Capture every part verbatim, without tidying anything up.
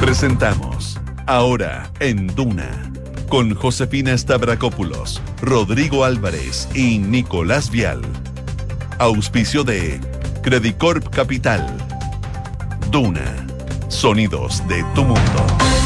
Presentamos Ahora en Duna con Josefina Stavrakopoulos, Rodrigo Álvarez y Nicolás Vial. Auspicio de Credicorp Capital. Duna. Sonidos de tu mundo.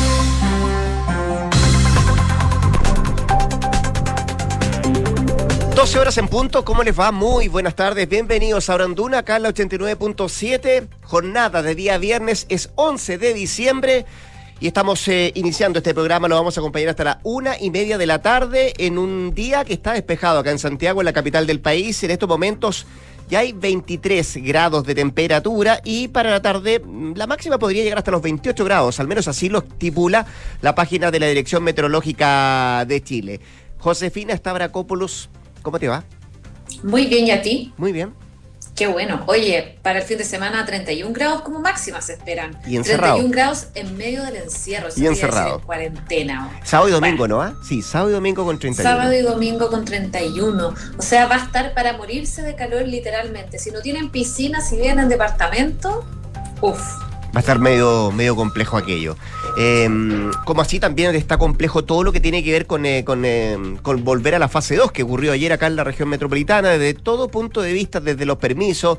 doce horas en punto, ¿cómo les va? Muy buenas tardes, bienvenidos a Ahora en Duna, acá en la ochenta y nueve punto siete, jornada de día viernes, es once de diciembre y estamos eh, iniciando este programa, lo vamos a acompañar hasta la una y media de la tarde en un día que está despejado acá en Santiago, en la capital del país. En estos momentos ya hay veintitrés grados de temperatura y para la tarde la máxima podría llegar hasta los veintiocho grados, al menos así lo estipula la página de la Dirección Meteorológica de Chile. Josefina Stavrakopoulos, ¿cómo te va? Muy bien, ¿y a ti? Muy bien. Qué bueno. Oye, para el fin de semana treinta y un grados como máxima se esperan. Y encerrado. treinta y un grados en medio del encierro. Y encerrado. En cuarentena. Sábado y domingo, bueno, ¿no? ¿Ah? Sí, sábado y domingo con treinta y uno. Sábado y domingo con treinta y uno. O sea, va a estar para morirse de calor literalmente. Si no tienen piscina, si viven en departamento, uff. Va a estar medio, medio complejo aquello. Eh, como así también está complejo todo lo que tiene que ver con, eh, con, eh, con volver a la fase dos, que ocurrió ayer acá en la región metropolitana, desde todo punto de vista, desde los permisos,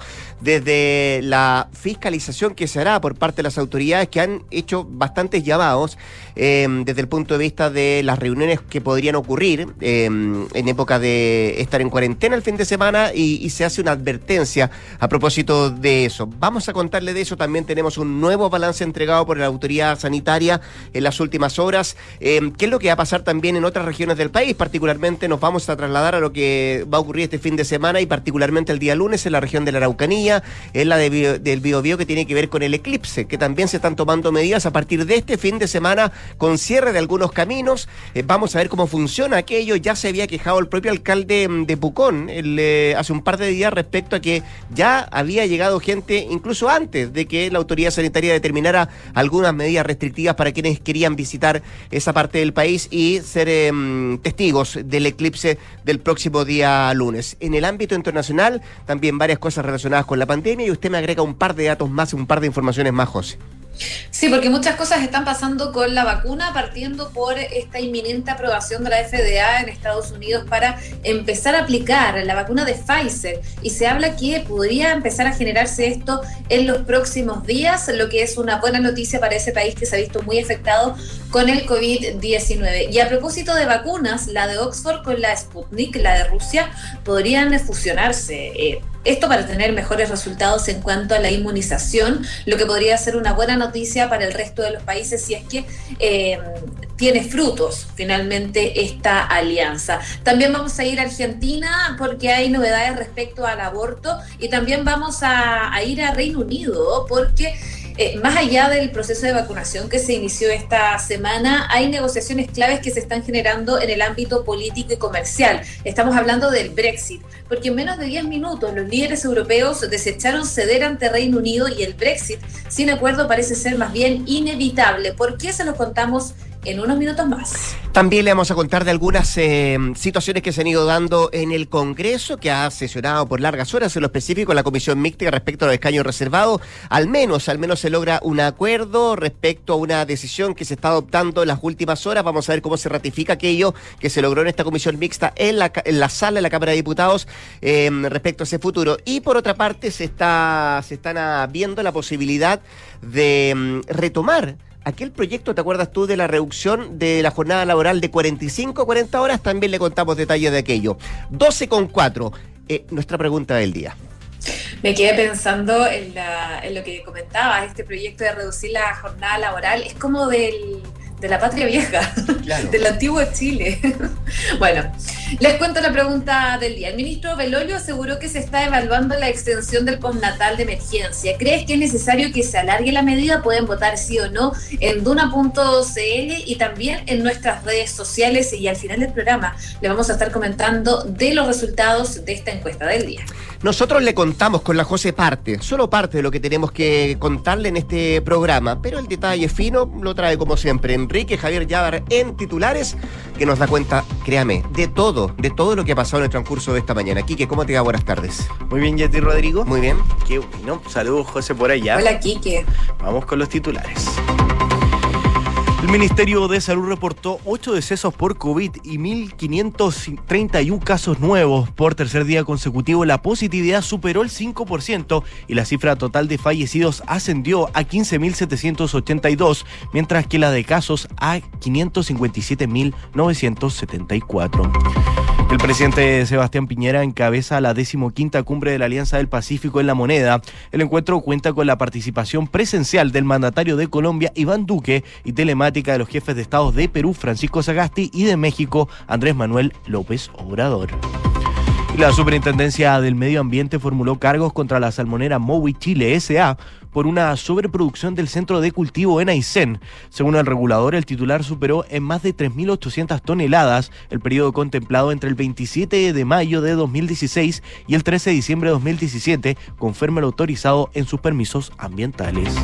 desde la fiscalización que se hará por parte de las autoridades que han hecho bastantes llamados, eh, desde el punto de vista de las reuniones que podrían ocurrir eh, en época de estar en cuarentena el fin de semana y, y se hace una advertencia a propósito de eso. Vamos a contarle de eso, también tenemos un nuevo balance entregado por la autoridad sanitaria en las últimas horas. Eh, ¿Qué es lo que va a pasar también en otras regiones del país? Particularmente nos vamos a trasladar a lo que va a ocurrir este fin de semana y particularmente el día lunes en la región de la Araucanía, en la de Bio, del Biobío, que tiene que ver con el eclipse, que también se están tomando medidas a partir de este fin de semana con cierre de algunos caminos. Eh, vamos a ver cómo funciona aquello. Ya se había quejado el propio alcalde de Pucón el, eh, hace un par de días respecto a que ya había llegado gente incluso antes de que la autoridad sanitaria determinara algunas medidas restrictivas para quienes querían visitar esa parte del país y ser eh, testigos del eclipse del próximo día lunes. En el ámbito internacional, también varias cosas relacionadas con la pandemia y usted me agrega un par de datos más, un par de informaciones más, José. Sí, porque muchas cosas están pasando con la vacuna, partiendo por esta inminente aprobación de la F D A en Estados Unidos para empezar a aplicar la vacuna de Pfizer, y se habla que podría empezar a generarse esto en los próximos días, lo que es una buena noticia para ese país que se ha visto muy afectado con el covid diecinueve. Y a propósito de vacunas, la de Oxford con la Sputnik, la de Rusia, podrían fusionarse. Eh, Esto para tener mejores resultados en cuanto a la inmunización, lo que podría ser una buena noticia para el resto de los países si es que eh, tiene frutos finalmente esta alianza. También vamos a ir a Argentina porque hay novedades respecto al aborto y también vamos a, a ir a Reino Unido porque Eh, más allá del proceso de vacunación que se inició esta semana, hay negociaciones claves que se están generando en el ámbito político y comercial. Estamos hablando del Brexit, porque en menos de diez minutos los líderes europeos desecharon ceder ante Reino Unido y el Brexit sin acuerdo parece ser más bien inevitable. ¿Por qué? Se los contamos en unos minutos más. También le vamos a contar de algunas eh, situaciones que se han ido dando en el Congreso, que ha sesionado por largas horas, en lo específico la Comisión Mixta respecto a los escaños reservados. Al menos, al menos se logra un acuerdo respecto a una decisión que se está adoptando en las últimas horas. Vamos a ver cómo se ratifica aquello que se logró en esta Comisión Mixta en la, en la sala de la Cámara de Diputados eh, respecto a ese futuro. Y por otra parte, se está se están ah, viendo la posibilidad de mm, retomar aquel proyecto, ¿te acuerdas tú de la reducción de la jornada laboral de cuarenta y cinco a cuarenta horas? También le contamos detalles de aquello. doce con cuatro, eh, nuestra pregunta del día. Me quedé pensando en, la, en lo que comentabas, este proyecto de reducir la jornada laboral, es como del... de la patria vieja, claro. Del antiguo Chile. Bueno, les cuento la pregunta del día. El ministro Belolio aseguró que se está evaluando la extensión del postnatal de emergencia. ¿Crees que es necesario que se alargue la medida? Pueden votar sí o no en duna punto c l y también en nuestras redes sociales, y al final del programa le vamos a estar comentando de los resultados de esta encuesta del día. Nosotros le contamos con la José parte, solo parte de lo que tenemos que contarle en este programa, pero el detalle fino lo trae como siempre Enrique Javier Llávar en titulares, que nos da cuenta, créame, de todo, de todo lo que ha pasado en el transcurso de esta mañana. Quique, ¿cómo te va? Buenas tardes. Muy bien, ¿y a ti, Rodrigo? Muy bien. Qué bueno. Saludos, José, por allá. Hola, Quique. Vamos con los titulares. Ministerio de Salud reportó ocho decesos por COVID y mil quinientos treinta y uno casos nuevos. Por tercer día consecutivo, la positividad superó el cinco por ciento y la cifra total de fallecidos ascendió a quince mil setecientos ochenta y dos, mientras que la de casos a quinientos cincuenta y siete mil novecientos setenta y cuatro. El presidente Sebastián Piñera encabeza la decimoquinta cumbre de la Alianza del Pacífico en La Moneda. El encuentro cuenta con la participación presencial del mandatario de Colombia, Iván Duque, y telemática de los jefes de Estado de Perú, Francisco Sagasti, y de México, Andrés Manuel López Obrador. La Superintendencia del Medio Ambiente formuló cargos contra la salmonera Mowi Chile S A por una sobreproducción del centro de cultivo en Aysén. Según el regulador, el titular superó en más de tres mil ochocientas toneladas el periodo contemplado entre el veintisiete de mayo de dos mil dieciséis y el trece de diciembre de dos mil diecisiete, conforme lo autorizado en sus permisos ambientales.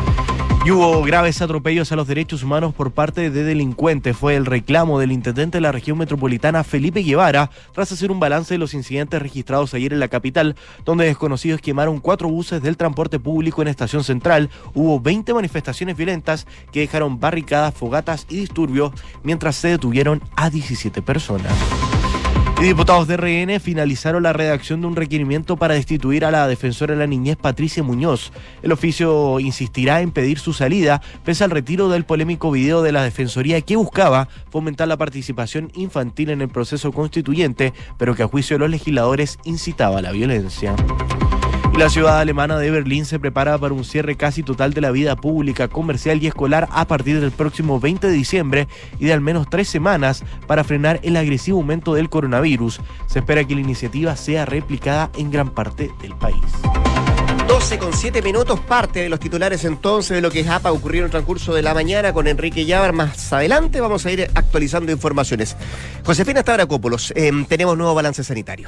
Y hubo graves atropellos a los derechos humanos por parte de delincuentes. Fue el reclamo del intendente de la región metropolitana, Felipe Guevara, tras hacer un balance de los incidentes registrados ayer en la capital, donde desconocidos quemaron cuatro buses del transporte público en Estación Central. Hubo veinte manifestaciones violentas que dejaron barricadas, fogatas y disturbios, mientras se detuvieron a diecisiete personas. Y diputados de R N finalizaron la redacción de un requerimiento para destituir a la defensora de la niñez Patricia Muñoz. El oficio insistirá en pedir su salida, pese al retiro del polémico video de la Defensoría que buscaba fomentar la participación infantil en el proceso constituyente, pero que a juicio de los legisladores incitaba a la violencia. La ciudad alemana de Berlín se prepara para un cierre casi total de la vida pública, comercial y escolar a partir del próximo veinte de diciembre y de al menos tres semanas para frenar el agresivo aumento del coronavirus. Se espera que la iniciativa sea replicada en gran parte del país. doce con siete minutos, parte de los titulares entonces de lo que es A P A ocurrió en el transcurso de la mañana con Enrique Llávar. Más adelante vamos a ir actualizando informaciones. Josefina Stavrakopoulos, eh, tenemos nuevo balance sanitario.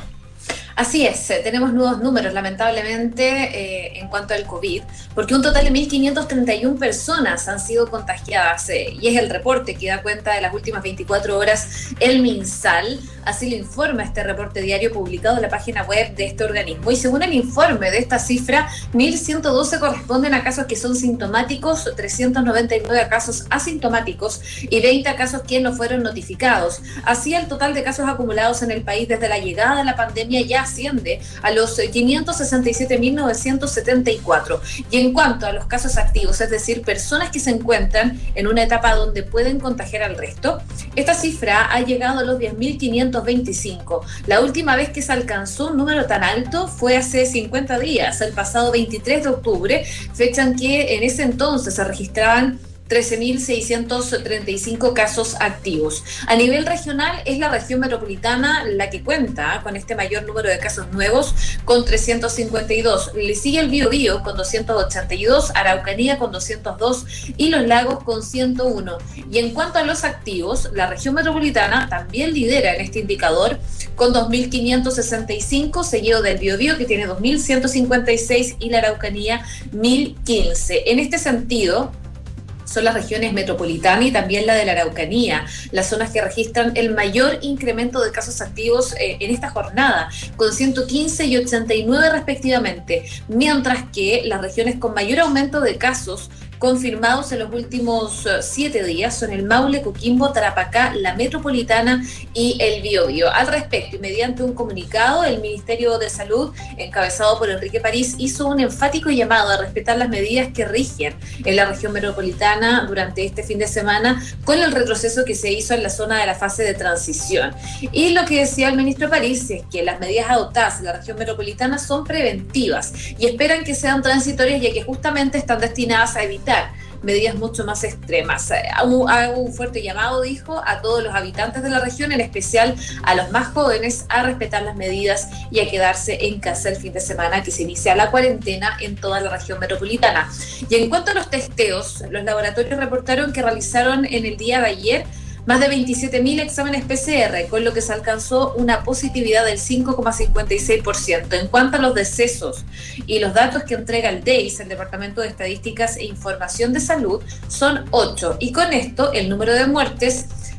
Así es, tenemos nuevos números, lamentablemente, eh, en cuanto al COVID, porque un total de mil quinientas treinta y una personas han sido contagiadas, eh, y es el reporte que da cuenta de las últimas veinticuatro horas el MinSal. Así lo informa este reporte diario publicado en la página web de este organismo. Y según el informe de esta cifra, mil ciento doce corresponden a casos que son sintomáticos, trescientos noventa y nueve a casos asintomáticos y veinte a casos que no fueron notificados. Así, el total de casos acumulados en el país desde la llegada de la pandemia ya asciende a los quinientos sesenta y siete mil novecientos setenta y cuatro. Y en cuanto a los casos activos, es decir, personas que se encuentran en una etapa donde pueden contagiar al resto, esta cifra ha llegado a los diez mil quinientos veinticinco. La última vez que se alcanzó un número tan alto fue hace cincuenta días, el pasado veintitrés de octubre, fecha en que en ese entonces se registraban trece mil seiscientos treinta y cinco casos activos. A nivel regional, es la región metropolitana la que cuenta con este mayor número de casos nuevos, con trescientos cincuenta y dos. Le sigue el Biobío con doscientos ochenta y dos, Araucanía con doscientos dos y Los Lagos con ciento uno. Y en cuanto a los activos, la región metropolitana también lidera en este indicador con dos mil quinientos sesenta y cinco, seguido del Biobío, que tiene dos mil ciento cincuenta y seis, y la Araucanía mil quince. En este sentido, son las regiones metropolitana y también la de la Araucanía, las zonas que registran el mayor incremento de casos activos eh, en esta jornada, con ciento quince y ochenta y nueve respectivamente, mientras que las regiones con mayor aumento de casos confirmados en los últimos siete días son el Maule, Coquimbo, Tarapacá, la Metropolitana y el Biobío. Al respecto, y mediante un comunicado, el Ministerio de Salud, encabezado por Enrique París, hizo un enfático llamado a respetar las medidas que rigen en la región metropolitana durante este fin de semana, con el retroceso que se hizo en la zona de la fase de transición. Y lo que decía el ministro París es que las medidas adoptadas en la región metropolitana son preventivas y esperan que sean transitorias, ya que justamente están destinadas a evitar medidas mucho más extremas. Hago un fuerte llamado, dijo, a todos los habitantes de la región, en especial a los más jóvenes, a respetar las medidas y a quedarse en casa el fin de semana que se inicia la cuarentena en toda la región metropolitana. Y en cuanto a los testeos, los laboratorios reportaron que realizaron en el día de ayer más de veintisiete mil exámenes P C R, con lo que se alcanzó una positividad del cinco coma cincuenta y seis por ciento. En cuanto a los decesos y los datos que entrega el D E I S, el Departamento de Estadísticas e Información de Salud, son ocho. Y con esto, el número de muertes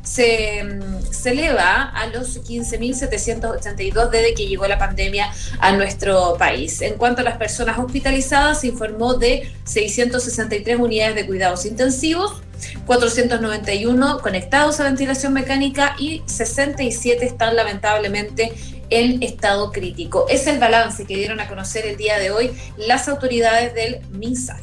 se, se eleva a los quince mil setecientos ochenta y dos desde que llegó la pandemia a nuestro país. En cuanto a las personas hospitalizadas, se informó de seiscientas sesenta y tres unidades de cuidados intensivos, cuatrocientos noventa y uno conectados a ventilación mecánica y sesenta y siete están lamentablemente en estado crítico. Es el balance que dieron a conocer el día de hoy las autoridades del MinSal.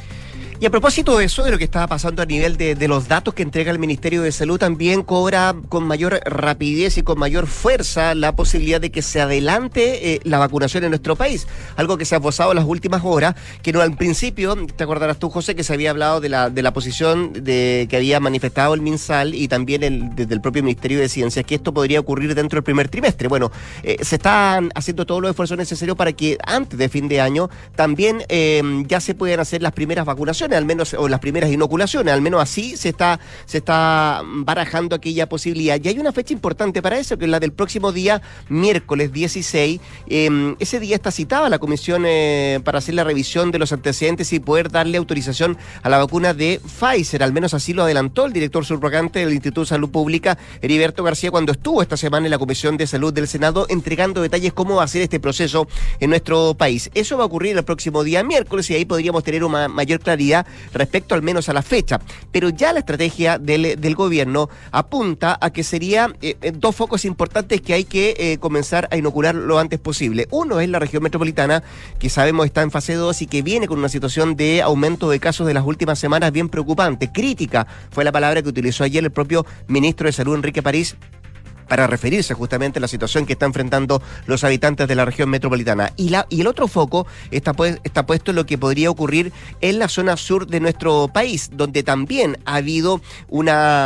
Y a propósito de eso, de lo que estaba pasando a nivel de, de los datos que entrega el Ministerio de Salud, también cobra con mayor rapidez y con mayor fuerza la posibilidad de que se adelante eh, la vacunación en nuestro país. Algo que se ha posado en las últimas horas, que no al principio, te acordarás tú, José, que se había hablado de la de la posición de que había manifestado el MinSal y también el, desde el propio Ministerio de Ciencias, que esto podría ocurrir dentro del primer trimestre. Bueno, eh, se están haciendo todos los esfuerzos necesarios para que antes de fin de año también eh, ya se puedan hacer las primeras vacunaciones, al menos, o las primeras inoculaciones, al menos así se está, se está barajando aquella posibilidad. Y hay una fecha importante para eso, que es la del próximo día, miércoles dieciséis. Eh, ese día está citada la comisión eh, para hacer la revisión de los antecedentes y poder darle autorización a la vacuna de Pfizer. Al menos así lo adelantó el director subrogante del Instituto de Salud Pública, Heriberto García, cuando estuvo esta semana en la Comisión de Salud del Senado, entregando detalles cómo va a ser este proceso en nuestro país. Eso va a ocurrir el próximo día miércoles y ahí podríamos tener una mayor claridad respecto al menos a la fecha, pero ya la estrategia del, del gobierno apunta a que sería eh, dos focos importantes que hay que eh, comenzar a inocular lo antes posible. Uno es la región metropolitana, que sabemos está en fase dos y que viene con una situación de aumento de casos de las últimas semanas bien preocupante. Crítica fue la palabra que utilizó ayer el propio ministro de Salud, Enrique París, para referirse justamente a la situación que están enfrentando los habitantes de la región metropolitana. Y la y el otro foco está, pues, está puesto en lo que podría ocurrir en la zona sur de nuestro país, donde también ha habido un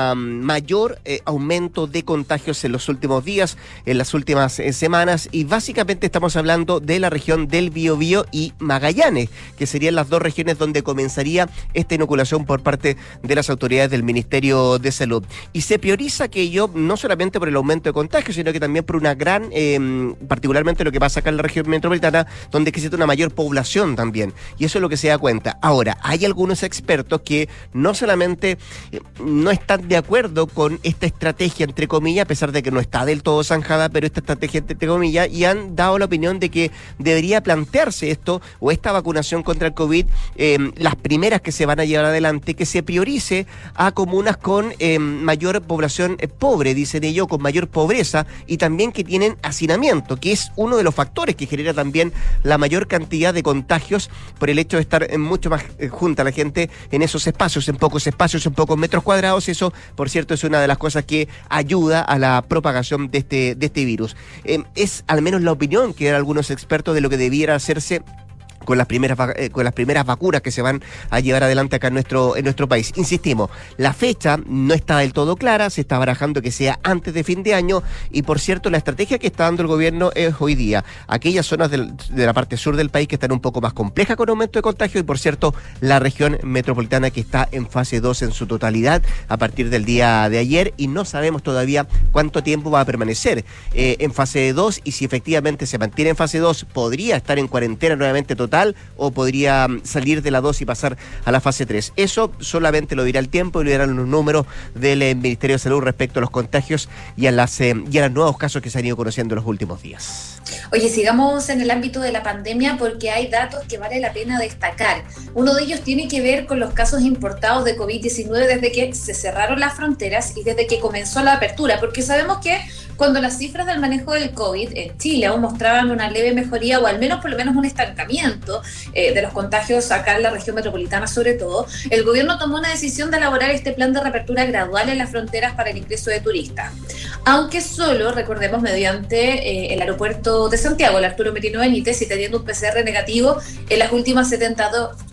mayor eh, aumento de contagios en los últimos días, en las últimas eh, semanas, y básicamente estamos hablando de la región del Biobío y Magallanes, que serían las dos regiones donde comenzaría esta inoculación por parte de las autoridades del Ministerio de Salud. Y se prioriza aquello no solamente por el aumento de contagios, sino que también por una gran, eh, particularmente lo que pasa acá en la región metropolitana, donde existe una mayor población también, y eso es lo que se da cuenta. Ahora, hay algunos expertos que no solamente eh, no están de acuerdo con esta estrategia, entre comillas, a pesar de que no está del todo zanjada, pero esta estrategia, entre comillas, y han dado la opinión de que debería plantearse esto, o esta vacunación contra el COVID, eh, las primeras que se van a llevar adelante, que se priorice a comunas con eh, mayor población eh, pobre, dicen ellos, con mayor pobreza, y también que tienen hacinamiento, que es uno de los factores que genera también la mayor cantidad de contagios por el hecho de estar mucho más eh, junta la gente en esos espacios, en pocos espacios, en pocos metros cuadrados. Eso, por cierto, es una de las cosas que ayuda a la propagación de este, de este virus. Eh, es al menos la opinión que dan algunos expertos de lo que debiera hacerse con las primeras eh, con las primeras vacunas que se van a llevar adelante acá en nuestro en nuestro país. Insistimos, la fecha no está del todo clara, se está barajando que sea antes de fin de año, y por cierto, la estrategia que está dando el gobierno es hoy día aquellas zonas del, de la parte sur del país que están un poco más complejas con aumento de contagio, y por cierto, la región metropolitana que está en fase dos en su totalidad a partir del día de ayer, y no sabemos todavía cuánto tiempo va a permanecer eh, en fase dos, y si efectivamente se mantiene en fase dos, podría estar en cuarentena nuevamente total, o podría salir de la dos y pasar a la fase tres. Eso solamente lo dirá el tiempo y lo dirán los números del eh, Ministerio de Salud respecto a los contagios y a, las, eh, y a los nuevos casos que se han ido conociendo en los últimos días. Oye, sigamos en el ámbito de la pandemia porque hay datos que vale la pena destacar. Uno de ellos tiene que ver con los casos importados de COVID diecinueve desde que se cerraron las fronteras y desde que comenzó la apertura, porque sabemos que cuando las cifras del manejo del COVID en Chile aún mostraban una leve mejoría, o al menos por lo menos un estancamiento eh, de los contagios acá en la región metropolitana sobre todo, el gobierno tomó una decisión de elaborar este plan de reapertura gradual en las fronteras para el ingreso de turistas, aunque solo, recordemos, mediante eh, el aeropuerto de Santiago, el Arturo Merino Benítez, y teniendo un P C R negativo en las últimas setenta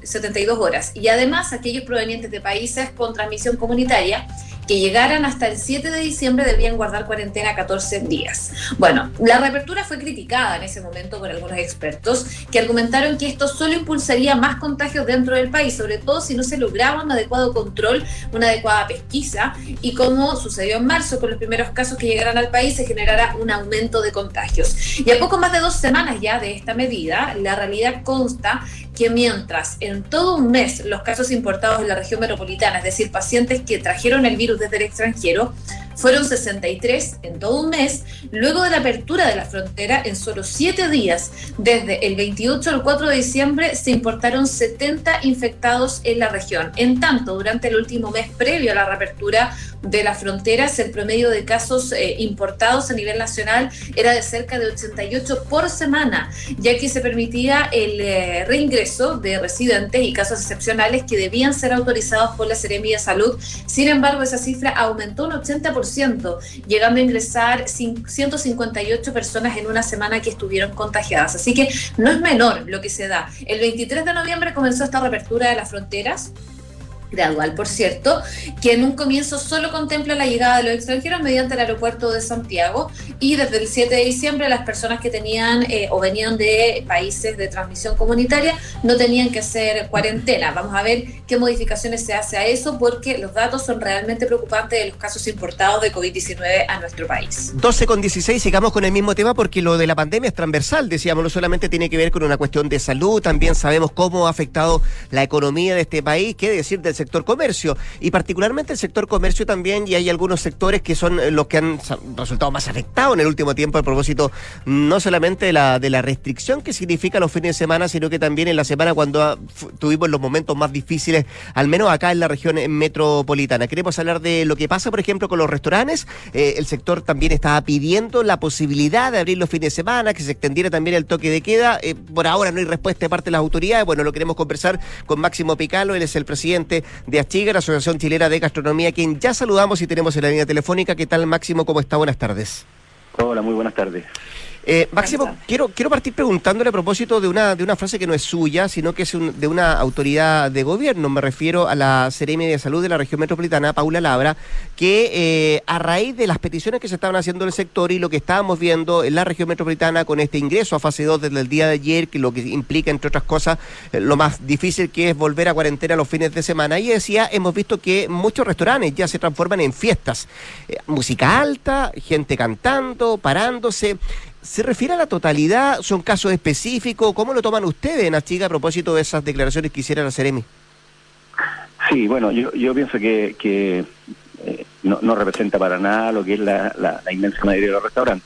y dos horas, y además aquellos provenientes de países con transmisión comunitaria que llegaran hasta el siete de diciembre debían guardar cuarentena catorce días. Bueno, la reapertura fue criticada en ese momento por algunos expertos que argumentaron que esto solo impulsaría más contagios dentro del país, sobre todo si no se lograba un adecuado control, una adecuada pesquisa, y como sucedió en marzo con los primeros casos que llegaran al país, se generara un aumento de contagios. Y a poco más de dos semanas ya de esta medida, la realidad consta que mientras en todo un mes los casos importados en la región metropolitana, es decir, pacientes que trajeron el virus desde el extranjero, fueron sesenta y tres en todo un mes, luego de la apertura de la frontera en solo siete días. Desde el veintiocho al cuatro de diciembre se importaron setenta infectados en la región. En tanto, durante el último mes previo a la reapertura de las fronteras, el promedio de casos eh, importados a nivel nacional era de cerca de ochenta y ocho por semana, ya que se permitía el eh, reingreso de residentes y casos excepcionales que debían ser autorizados por la Seremi de Salud. Sin embargo, esa cifra aumentó un ochenta por ciento, llegando a ingresar ciento cincuenta y ocho personas en una semana que estuvieron contagiadas. Así que no es menor lo que se da. El veintitrés de noviembre comenzó esta reapertura de las fronteras, gradual, por cierto, que en un comienzo solo contempla la llegada de los extranjeros mediante el aeropuerto de Santiago, y desde el siete de diciembre las personas que tenían eh, o venían de países de transmisión comunitaria no tenían que hacer cuarentena. Vamos a ver qué modificaciones se hace a eso, porque los datos son realmente preocupantes de los casos importados de covid diecinueve a nuestro país. doce con dieciséis, sigamos con el mismo tema porque lo de la pandemia es transversal, decíamos, no solamente tiene que ver con una cuestión de salud, también sabemos cómo ha afectado la economía de este país, qué decir del sector comercio, y particularmente el sector comercio también, y hay algunos sectores que son los que han resultado más afectados en el último tiempo a propósito no solamente de la, de la restricción que significa los fines de semana, sino que también en la semana cuando ha, tuvimos los momentos más difíciles, al menos acá en la región metropolitana. Queremos hablar de lo que pasa, por ejemplo, con los restaurantes. Eh, el sector también estaba pidiendo la posibilidad de abrir los fines de semana, que se extendiera también el toque de queda. Eh, por ahora no hay respuesta de parte de las autoridades. Bueno, lo queremos conversar con Máximo Picalo, él es el presidente de Achiga, la Asociación Chilena de Gastronomía, quien ya saludamos y tenemos en la línea telefónica. ¿Qué tal, Máximo? ¿Cómo está? Buenas tardes. Hola, muy buenas tardes. Eh, Máximo, quiero quiero partir preguntándole a propósito de una de una frase que no es suya, sino que es un, de una autoridad de gobierno. Me refiero a la Seremi de Salud de la región metropolitana, Paula Labra, que eh, a raíz de las peticiones que se estaban haciendo en el sector y lo que estábamos viendo en la región metropolitana con este ingreso a fase dos desde el día de ayer, que lo que implica, entre otras cosas, eh, lo más difícil que es volver a cuarentena los fines de semana. Y decía, hemos visto que muchos restaurantes ya se transforman en fiestas. Eh, música alta, gente cantando, parándose. ¿Se refiere a la totalidad? ¿Son casos específicos? ¿Cómo lo toman ustedes en Achiga a propósito de esas declaraciones que hiciera la Seremi? Sí, bueno, yo yo pienso que, que eh, no, no representa para nada lo que es la, la, la inmensa mayoría de los restaurantes.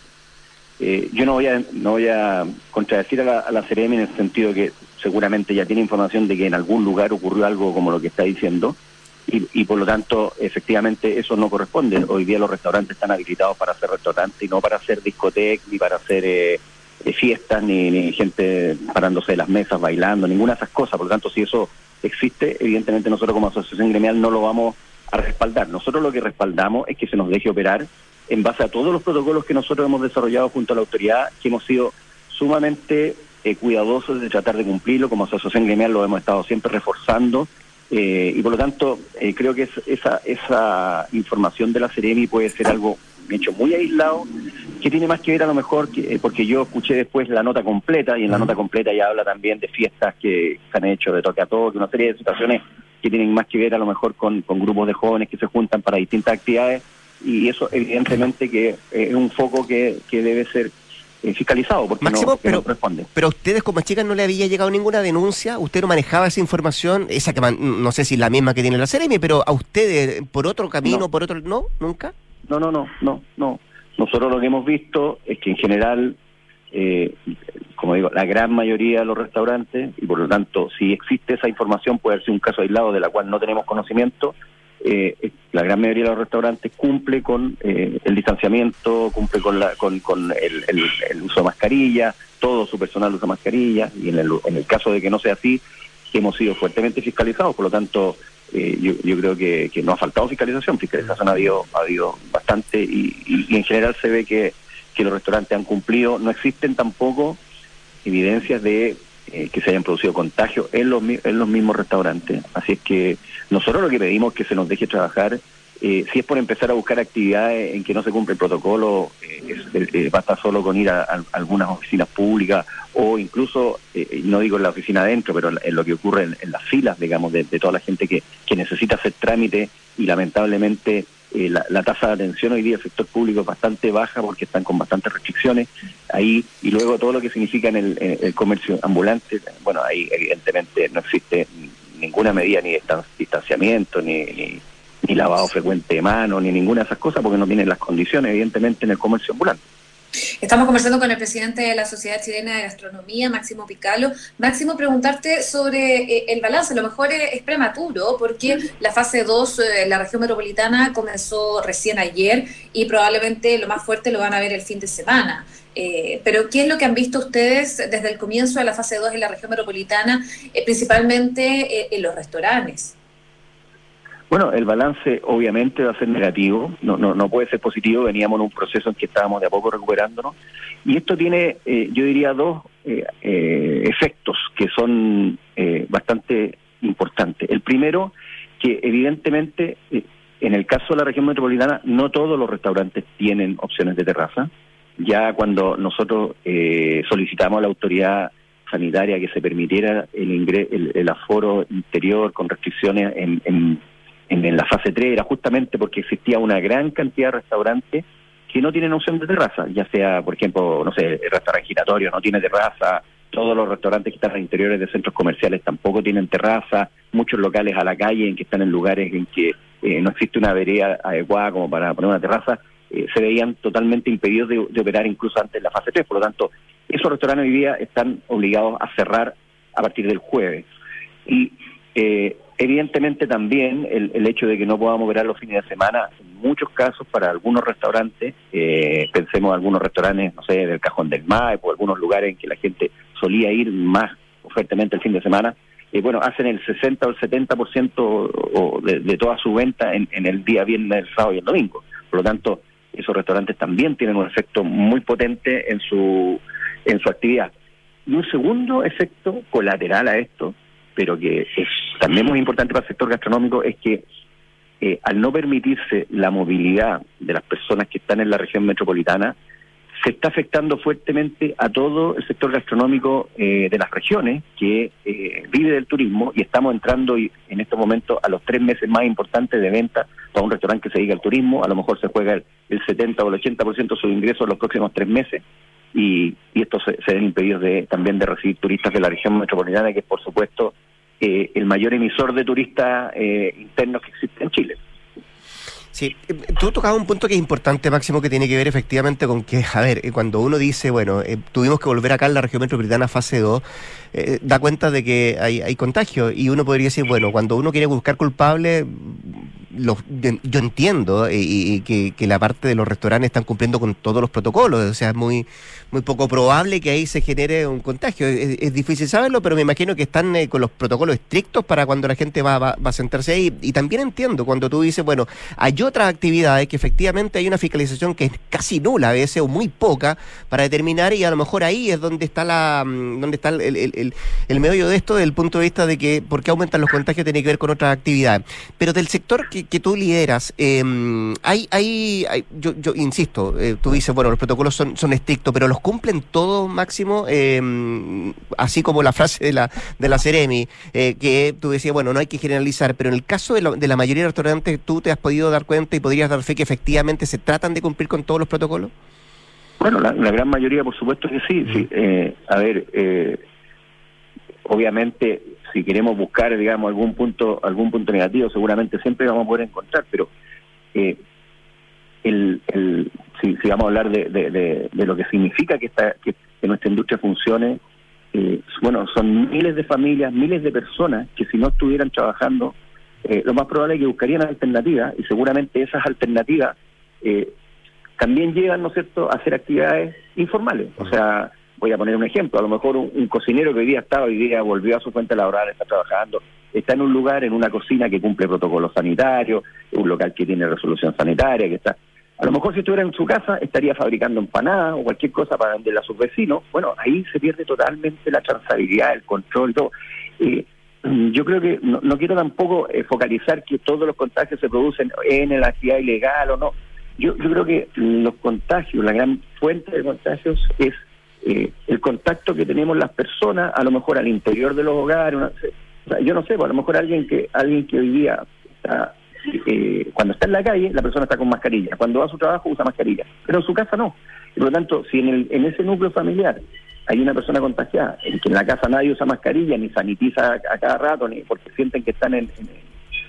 Eh, yo no voy a no voy a contradecir a la, a la Seremi en el sentido que seguramente ya tiene información de que en algún lugar ocurrió algo como lo que está diciendo, y, y por lo tanto, efectivamente, eso no corresponde. Hoy día los restaurantes están habilitados para hacer restaurantes y no para hacer discotecas, ni para hacer eh, eh, fiestas, ni, ni gente parándose de las mesas, bailando, ninguna de esas cosas. Por lo tanto, si eso existe, evidentemente nosotros como asociación gremial no lo vamos a respaldar. Nosotros lo que respaldamos es que se nos deje operar en base a todos los protocolos que nosotros hemos desarrollado junto a la autoridad, que hemos sido sumamente eh, cuidadosos de tratar de cumplirlo. Como asociación gremial lo hemos estado siempre reforzando. Eh, y por lo tanto, eh, creo que es, esa esa información de la Seremi puede ser algo hecho muy aislado, que tiene más que ver a lo mejor, que, eh, porque yo escuché después la nota completa, y en la nota completa ya habla también de fiestas que se han hecho de toque a toque, una serie de situaciones que tienen más que ver a lo mejor con, con grupos de jóvenes que se juntan para distintas actividades, y eso evidentemente que eh, es un foco que, que debe ser fiscalizado, porque Máximo, no, pero, no responde. Pero a ustedes como chicas no le había llegado ninguna denuncia, usted no manejaba esa información, esa que man, no sé si la misma que tiene la Seremi, pero a ustedes por otro camino, no. por otro, ¿no? ¿Nunca? No, no, no, no, no. Nosotros lo que hemos visto es que en general, eh, como digo, la gran mayoría de los restaurantes, y por lo tanto, si existe esa información, puede ser un caso aislado de la cual no tenemos conocimiento. Eh, la gran mayoría de los restaurantes cumple con eh, el distanciamiento, cumple con la con, con el, el, el uso de mascarilla, todo su personal usa mascarilla, y en el, en el caso de que no sea así, hemos sido fuertemente fiscalizados. Por lo tanto, eh, yo, yo creo que, que no ha faltado fiscalización, fiscalización ha habido, ha habido bastante, y, y, y en general se ve que, que los restaurantes han cumplido. No existen tampoco evidencias de Eh, que se hayan producido contagios en los, en los mismos restaurantes. Así es que nosotros lo que pedimos es que se nos deje trabajar. Eh, si es por empezar a buscar actividades en que no se cumple el protocolo, eh, es, eh, basta solo con ir a, a algunas oficinas públicas, o incluso, eh, no digo en la oficina adentro, pero en, en lo que ocurre en, en las filas, digamos, de, de toda la gente que, que necesita hacer trámite, y lamentablemente Eh, la, la tasa de atención hoy día del sector público es bastante baja porque están con bastantes restricciones ahí, y luego todo lo que significa en el, en el comercio ambulante, bueno, ahí evidentemente no existe ninguna medida ni de distanciamiento ni, ni, ni lavado frecuente de manos, ni ninguna de esas cosas, porque no tienen las condiciones, evidentemente, en el comercio ambulante. Estamos conversando con el presidente de la Sociedad Chilena de Gastronomía, Máximo Picalo. Máximo, preguntarte sobre eh, el balance. A lo mejor es, es prematuro porque la fase dos, eh, la región metropolitana, comenzó recién ayer y probablemente lo más fuerte lo van a ver el fin de semana. Eh, pero ¿qué es lo que han visto ustedes desde el comienzo de la fase dos en la región metropolitana, eh, principalmente eh, en los restaurantes? Bueno, el balance obviamente va a ser negativo, no no no puede ser positivo, veníamos en un proceso en que estábamos de a poco recuperándonos, y esto tiene, eh, yo diría, dos eh, eh, efectos que son eh, bastante importantes. El primero, que evidentemente, eh, en el caso de la región metropolitana, no todos los restaurantes tienen opciones de terraza. Ya cuando nosotros eh, solicitamos a la autoridad sanitaria que se permitiera el, ingre el, el aforo interior con restricciones en, en En, en la fase tres, era justamente porque existía una gran cantidad de restaurantes que no tienen opción de terraza, ya sea, por ejemplo, no sé, el restaurante giratorio no tiene terraza, todos los restaurantes que están en los interiores de centros comerciales tampoco tienen terraza, muchos locales a la calle en que están en lugares en que eh, no existe una vereda adecuada como para poner una terraza, eh, se veían totalmente impedidos de, de operar incluso antes de la fase tres, por lo tanto, esos restaurantes hoy día están obligados a cerrar a partir del jueves. Y eh, evidentemente también el, el hecho de que no podamos operar los fines de semana, en muchos casos para algunos restaurantes, eh, pensemos en algunos restaurantes, no sé, del Cajón del Maipo, algunos lugares en que la gente solía ir más fuertemente el fin de semana, eh, bueno, hacen el sesenta o el setenta por ciento de, de toda su venta en, en el día viernes, el sábado y el domingo. Por lo tanto, esos restaurantes también tienen un efecto muy potente en su, en su actividad. Y un segundo efecto colateral a esto, pero que es también muy importante para el sector gastronómico, es que eh, al no permitirse la movilidad de las personas que están en la región metropolitana, se está afectando fuertemente a todo el sector gastronómico eh, de las regiones que eh, vive del turismo, y estamos entrando en estos momentos a los tres meses más importantes de venta para un restaurante que se dedica al turismo. A lo mejor se juega el, el setenta o el ochenta por ciento de sus ingresos en los próximos tres meses, y, y estos se, se ven impedidos de, también de recibir turistas de la región metropolitana, que es por supuesto eh, el mayor emisor de turistas eh, internos que existe en Chile. Sí, tú tocabas un punto que es importante, Máximo, que tiene que ver efectivamente con que, a ver, cuando uno dice, bueno, eh, tuvimos que volver acá en la región metropolitana fase dos, eh, da cuenta de que hay, hay contagio, y uno podría decir, bueno, cuando uno quiere buscar culpables, los, yo entiendo y, y que, que la parte de los restaurantes están cumpliendo con todos los protocolos, o sea, es muy muy poco probable que ahí se genere un contagio. Es, es difícil saberlo, pero me imagino que están eh, con los protocolos estrictos para cuando la gente va, va, va a sentarse ahí. Y también entiendo cuando tú dices, bueno, hay otras actividades que efectivamente hay una fiscalización que es casi nula a veces, o muy poca, para determinar, y a lo mejor ahí es donde está la donde está el, el, el, el meollo de esto, desde el punto de vista de que por qué aumentan los contagios tiene que ver con otras actividades. Pero del sector que, que tú lideras, eh, hay, hay, hay yo, yo insisto, eh, tú dices, bueno, los protocolos son, son estrictos, pero los cumplen todos, Máximo, eh, así como la frase de la de la Ceremi, eh, que tú decías, bueno, no hay que generalizar, pero en el caso de, lo, de la mayoría de restaurantes, ¿tú te has podido dar cuenta y podrías dar fe que efectivamente se tratan de cumplir con todos los protocolos? Bueno, la, la gran mayoría, por supuesto que sí. sí. Eh, a ver, eh, obviamente, si queremos buscar, digamos, algún punto algún punto negativo, seguramente siempre vamos a poder encontrar, pero eh, el, el si, si vamos a hablar de, de, de, de lo que significa que, esta, que, que nuestra industria funcione, eh, bueno, son miles de familias, miles de personas que si no estuvieran trabajando, eh, lo más probable es que buscarían alternativas, y seguramente esas alternativas eh, también llegan, ¿no es cierto?, a hacer actividades informales. O sea, voy a poner un ejemplo, a lo mejor un, un cocinero que hoy día estaba, hoy día volvió a su fuente laboral, está trabajando, está en un lugar, en una cocina que cumple protocolos sanitarios, un local que tiene resolución sanitaria, que está... A lo mejor si estuviera en su casa estaría fabricando empanadas o cualquier cosa para venderla a sus vecinos. Bueno, ahí se pierde totalmente la trazabilidad, el control, todo. Eh, yo creo que no, no quiero tampoco eh, focalizar que todos los contagios se producen en la actividad ilegal o no. Yo, yo creo que los contagios, la gran fuente de contagios es eh, el contacto que tenemos las personas, a lo mejor al interior de los hogares. Una, o sea, yo no sé, pues a lo mejor alguien que alguien que hoy día está... Eh, cuando está en la calle, la persona está con mascarilla. Cuando va a su trabajo, usa mascarilla. Pero en su casa no. Y por lo tanto, si en, el, en ese núcleo familiar hay una persona contagiada, en que en la casa nadie usa mascarilla, ni sanitiza a, a cada rato, ni porque sienten que están en, en,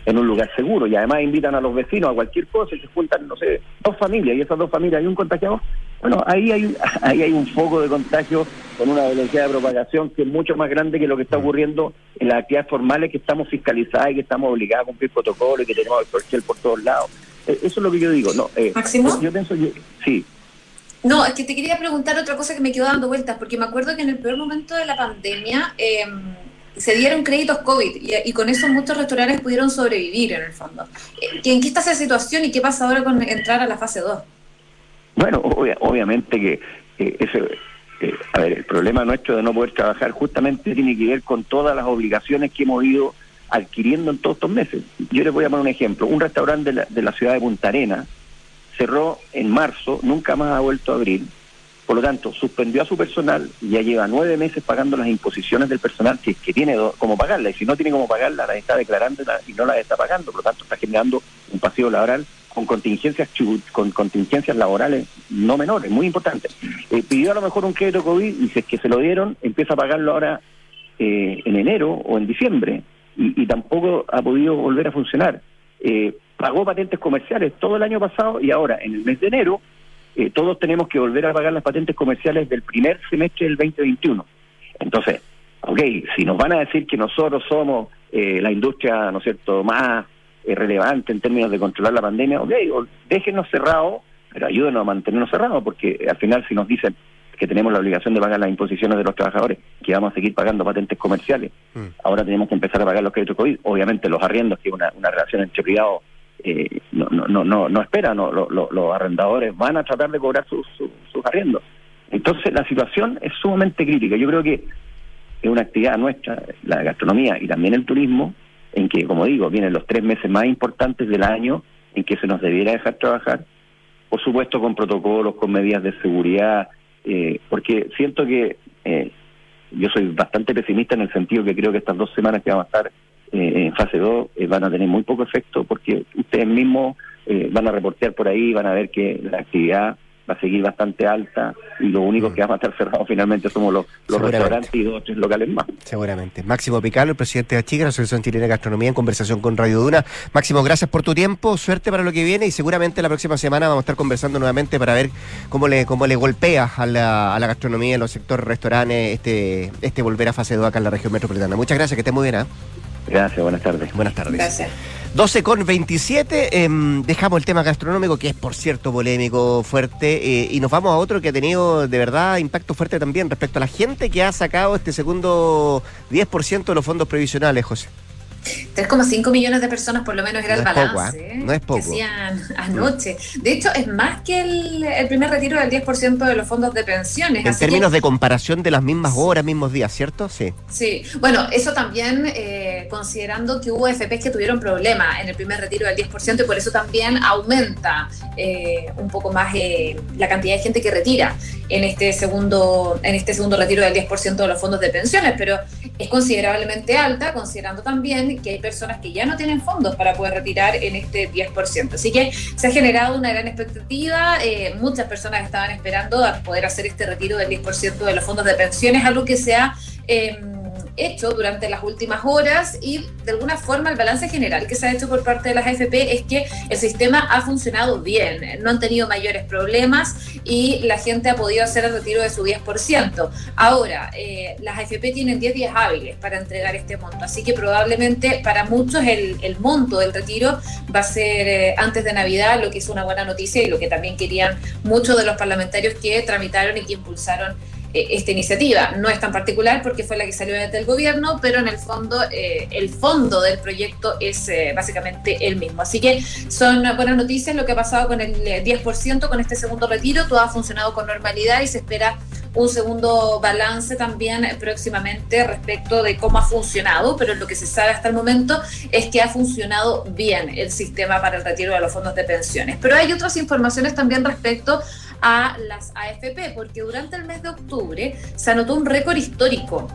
en un lugar seguro, y además invitan a los vecinos a cualquier cosa y se juntan, no sé, dos familias, y esas dos familias hay un contagiado, bueno, ahí hay, ahí hay un foco de contagio con una velocidad de propagación que es mucho más grande que lo que está ocurriendo en las actividades formales, que estamos fiscalizadas y que estamos obligados a cumplir protocolos y que tenemos el corchel por todos lados. Eh, eso es lo que yo digo. No, eh, ¿Máximo? Yo pienso que sí. No, es que te quería preguntar otra cosa que me quedó dando vueltas, porque me acuerdo que en el peor momento de la pandemia eh, se dieron créditos COVID y, y con eso muchos restaurantes pudieron sobrevivir en el fondo. ¿En qué está esa situación y qué pasa ahora con entrar a la fase dos? Bueno, obvia, obviamente que eh, ese, eh, a ver, el problema nuestro de no poder trabajar justamente tiene que ver con todas las obligaciones que hemos ido adquiriendo en todos estos meses. Yo les voy a poner un ejemplo. Un restaurante de la, de la ciudad de Punta Arenas cerró en marzo, nunca más ha vuelto a abrir, por lo tanto, suspendió a su personal y ya lleva nueve meses pagando las imposiciones del personal, si es que tiene do, cómo pagarla, y si no tiene cómo pagarla, las está declarando y no las está pagando, por lo tanto está generando un pasivo laboral con contingencias con contingencias laborales no menores, muy importantes. Eh, pidió a lo mejor un crédito COVID y si es que se lo dieron, empieza a pagarlo ahora eh, en enero o en diciembre y, y tampoco ha podido volver a funcionar. Eh, pagó patentes comerciales todo el año pasado y ahora en el mes de enero eh, todos tenemos que volver a pagar las patentes comerciales del primer semestre del veinte veintiuno. Entonces, ok, si nos van a decir que nosotros somos eh, la industria, ¿no es cierto?, más relevante en términos de controlar la pandemia, ok, déjenos cerrados, pero ayúdenos a mantenernos cerrados, porque al final si nos dicen que tenemos la obligación de pagar las imposiciones de los trabajadores, que vamos a seguir pagando patentes comerciales, mm. ahora tenemos que empezar a pagar los créditos COVID, obviamente los arriendos, que es una, una relación entre privados, eh, no, no, no, no, no esperan, no, lo, lo, los arrendadores van a tratar de cobrar sus, sus, sus arriendos. Entonces la situación es sumamente crítica. Yo creo que es una actividad nuestra, la gastronomía y también el turismo, en que, como digo, vienen los tres meses más importantes del año en que se nos debiera dejar trabajar, por supuesto con protocolos, con medidas de seguridad, eh, porque siento que eh, yo soy bastante pesimista en el sentido que creo que estas dos semanas que vamos a estar eh, en fase dos eh, van a tener muy poco efecto, porque ustedes mismos eh, van a reportear por ahí, van a ver que la actividad va a seguir bastante alta y lo único mm. que vamos a estar cerrados finalmente somos los, los restaurantes y dos o tres locales más. Seguramente. Máximo Picalo, el presidente de Achica, la Asociación Chilena de Gastronomía, en conversación con Radio Duna. Máximo, gracias por tu tiempo, suerte para lo que viene y seguramente la próxima semana vamos a estar conversando nuevamente para ver cómo le cómo le golpea a la, a la gastronomía en los sectores restaurantes este este volver a fase dos acá en la región metropolitana. Muchas gracias, que esté muy bien. ¿eh? Gracias, buenas tardes. Buenas tardes. Gracias. doce con veintisiete, eh, dejamos el tema gastronómico, que es por cierto polémico, fuerte, eh, y nos vamos a otro que ha tenido de verdad impacto fuerte también respecto a la gente que ha sacado este segundo diez por ciento de los fondos previsionales, José. tres coma cinco millones de personas por lo menos era no el es balance poco, ¿eh? No es poco. que hacían anoche. De hecho, es más que el, el primer retiro del diez por ciento de los fondos de pensiones. En Así términos que, de comparación de las mismas horas, mismos días, ¿cierto? Sí. Sí, bueno, eso también eh, considerando que hubo F Pes que tuvieron problemas en el primer retiro del diez por ciento y por eso también aumenta eh, un poco más eh, la cantidad de gente que retira en este segundo en este segundo retiro del diez por ciento de los fondos de pensiones, pero es considerablemente alta, considerando también que hay personas que ya no tienen fondos para poder retirar en este diez por ciento. Así que se ha generado una gran expectativa, eh, muchas personas estaban esperando a poder hacer este retiro del diez por ciento de los fondos de pensiones, algo que se ha eh, hecho durante las últimas horas y de alguna forma el balance general que se ha hecho por parte de las A F P es que el sistema ha funcionado bien, no han tenido mayores problemas y la gente ha podido hacer el retiro de su diez por ciento. Ahora, eh, las A F P tienen diez días hábiles para entregar este monto, así que probablemente para muchos el, el monto del retiro va a ser eh, antes de Navidad, lo que es una buena noticia y lo que también querían muchos de los parlamentarios que tramitaron y que impulsaron esta iniciativa. No es tan particular porque fue la que salió desde el gobierno, pero en el fondo eh, el fondo del proyecto es eh, básicamente el mismo. Así que son buenas noticias lo que ha pasado con el diez por ciento, con este segundo retiro. Todo ha funcionado con normalidad y se espera un segundo balance también próximamente respecto de cómo ha funcionado, pero lo que se sabe hasta el momento es que ha funcionado bien el sistema para el retiro de los fondos de pensiones. Pero hay otras informaciones también respecto a las A F P, porque durante el mes de octubre se anotó un récord histórico.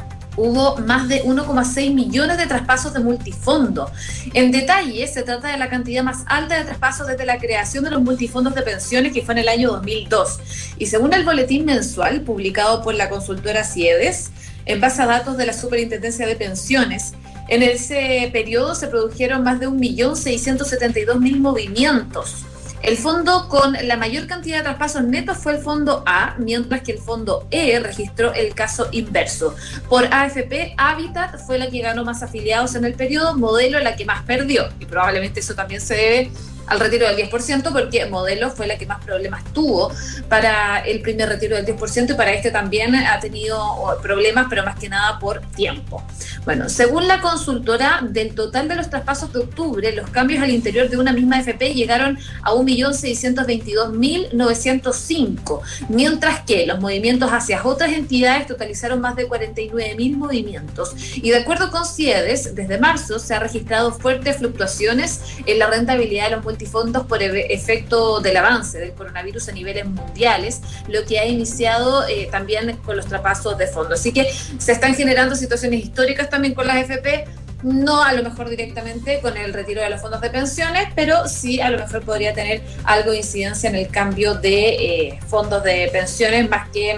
Hubo más de uno coma seis millones de traspasos de multifondo. En detalle, se trata de la cantidad más alta de traspasos desde la creación de los multifondos de pensiones, que fue en el año dos mil dos. Y según el boletín mensual publicado por la consultora Ciedes, en base a datos de la Superintendencia de Pensiones, En ese periodo se produjeron más de un millón seiscientos setenta y dos mil movimientos. El fondo con la mayor cantidad de traspasos netos fue el fondo A, mientras que el fondo E registró el caso inverso. Por A F P, Habitat fue la que ganó más afiliados en el periodo, Modelo la que más perdió, y probablemente eso también se debe al retiro del diez por ciento, porque Modelo fue la que más problemas tuvo para el primer retiro del diez por ciento, y para este también ha tenido problemas, pero más que nada por tiempo. Bueno, según la consultora, del total de los traspasos de octubre, los cambios al interior de una misma A F P llegaron a un millón seiscientos veintidós mil novecientos cinco, mientras que los movimientos hacia otras entidades totalizaron más de cuarenta y nueve mil movimientos. Y de acuerdo con CIEDES, desde marzo se ha registrado fuertes fluctuaciones en la rentabilidad de los multifondos por efecto del avance del coronavirus a niveles mundiales, lo que ha iniciado eh, también con los traspasos de fondos. Así que se están generando situaciones históricas también con las A F P, no a lo mejor directamente con el retiro de los fondos de pensiones, pero sí a lo mejor podría tener algo de incidencia en el cambio de eh, fondos de pensiones más que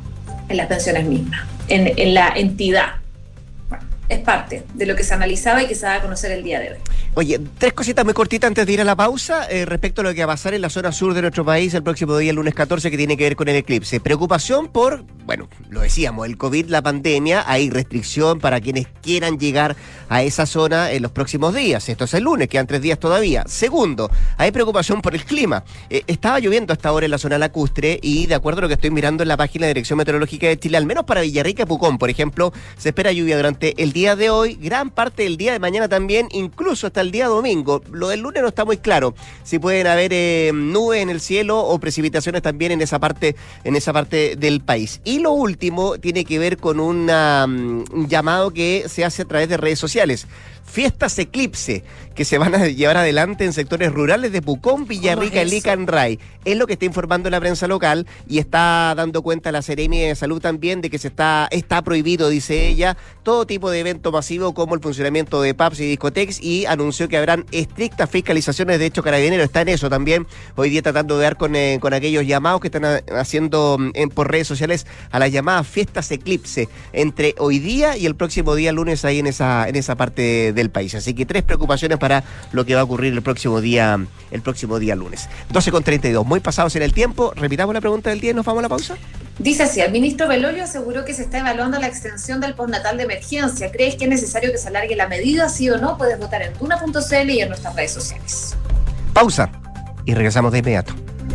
en las pensiones mismas, en, en la entidad. Bueno, es parte de lo que se analizaba y que se va a conocer el día de hoy. Oye, tres cositas muy cortitas antes de ir a la pausa, eh, respecto a lo que va a pasar en la zona sur de nuestro país el próximo día, el lunes catorce, que tiene que ver con el eclipse. Preocupación por, bueno, lo decíamos, el COVID, la pandemia, hay restricción para quienes quieran llegar a esa zona en los próximos días. Esto es el lunes, quedan tres días todavía. Segundo, hay preocupación por el clima. Eh, estaba lloviendo hasta ahora en la zona lacustre y de acuerdo a lo que estoy mirando en la página de Dirección Meteorológica de Chile, al menos para Villarrica y Pucón, por ejemplo, se espera lluvia durante el día de hoy, gran parte del día de mañana también, incluso hasta el día domingo. Lo del lunes no está muy claro si pueden haber eh, nubes en el cielo o precipitaciones también en esa parte en esa parte del país. Y lo último tiene que ver con una, um, un llamado que se hace a través de redes sociales. Fiestas eclipse que se van a llevar adelante en sectores rurales de Pucón, Villarrica y Licanray. Es lo que está informando la prensa local y está dando cuenta la Seremi de Salud también de que se está está prohibido, dice ella, todo tipo de evento masivo como el funcionamiento de pubs y discotecas, y anunció que habrán estrictas fiscalizaciones. De hecho, Carabineros está en eso también, hoy día tratando de dar con, eh, con aquellos llamados que están a, haciendo en, por redes sociales a las llamadas fiestas eclipse entre hoy día y el próximo día lunes ahí en esa, en esa parte del país. Así que tres preocupaciones para lo que va a ocurrir el próximo día, el próximo día lunes. doce con treinta y dos, muy pasados en el tiempo. Repitamos la pregunta del día y nos vamos a la pausa. Dice así: el ministro Belolio aseguró que se está evaluando la extensión del postnatal de emergencia. ¿Crees que es necesario que se alargue la medida, sí o no? Puedes votar en duna punto c l y en nuestras redes sociales. Pausa y regresamos de inmediato.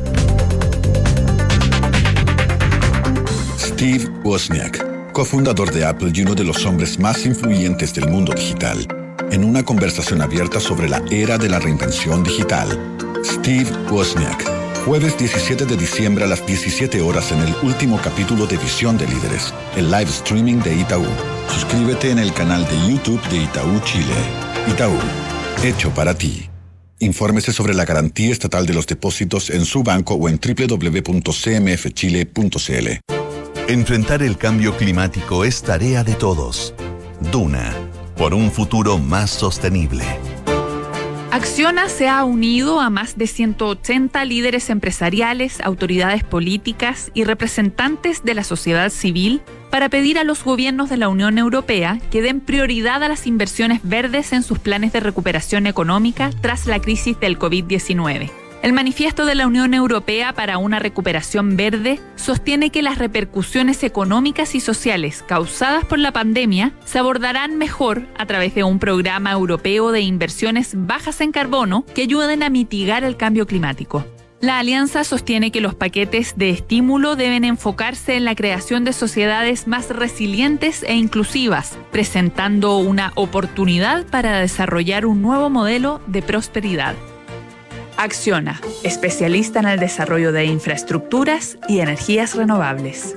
Steve Wozniak, cofundador de Apple y uno de los hombres más influyentes del mundo digital, en una conversación abierta sobre la era de la reinvención digital. Steve Wozniak, jueves diecisiete de diciembre a las diecisiete horas en el último capítulo de Visión de Líderes, el live streaming de Itaú. Suscríbete en el canal de YouTube de Itaú Chile. Itaú, hecho para ti. Infórmese sobre la garantía estatal de los depósitos en su banco o en doble u doble u doble u punto c m f chile punto c l. Enfrentar el cambio climático es tarea de todos. Duna, por un futuro más sostenible. Acciona se ha unido a más de ciento ochenta líderes empresariales, autoridades políticas y representantes de la sociedad civil para pedir a los gobiernos de la Unión Europea que den prioridad a las inversiones verdes en sus planes de recuperación económica tras la crisis del covid diecinueve. El manifiesto de la Unión Europea para una recuperación verde sostiene que las repercusiones económicas y sociales causadas por la pandemia se abordarán mejor a través de un programa europeo de inversiones bajas en carbono que ayuden a mitigar el cambio climático. La alianza sostiene que los paquetes de estímulo deben enfocarse en la creación de sociedades más resilientes e inclusivas, presentando una oportunidad para desarrollar un nuevo modelo de prosperidad. Acciona, especialista en el desarrollo de infraestructuras y energías renovables.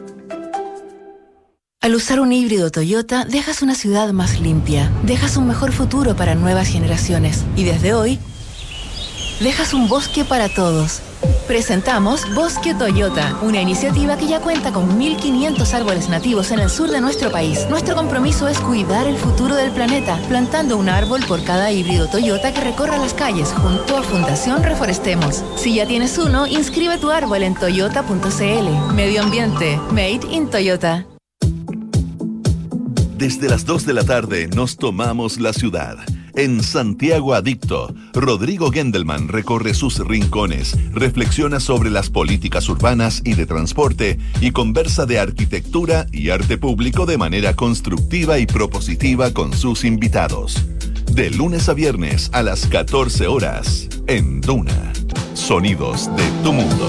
Al usar un híbrido Toyota, dejas una ciudad más limpia, dejas un mejor futuro para nuevas generaciones y desde hoy, dejas un bosque para todos. Presentamos Bosque Toyota, una iniciativa que ya cuenta con mil quinientos árboles nativos en el sur de nuestro país. Nuestro compromiso es cuidar el futuro del planeta, plantando un árbol por cada híbrido Toyota que recorra las calles junto a Fundación Reforestemos. Si ya tienes uno, inscribe tu árbol en toyota punto c l. Medio ambiente, made in Toyota. Desde las dos de la tarde nos tomamos la ciudad. En Santiago Adicto, Rodrigo Gendelman recorre sus rincones, reflexiona sobre las políticas urbanas y de transporte y conversa de arquitectura y arte público de manera constructiva y propositiva con sus invitados. De lunes a viernes a las catorce horas, en Duna. Sonidos de tu mundo.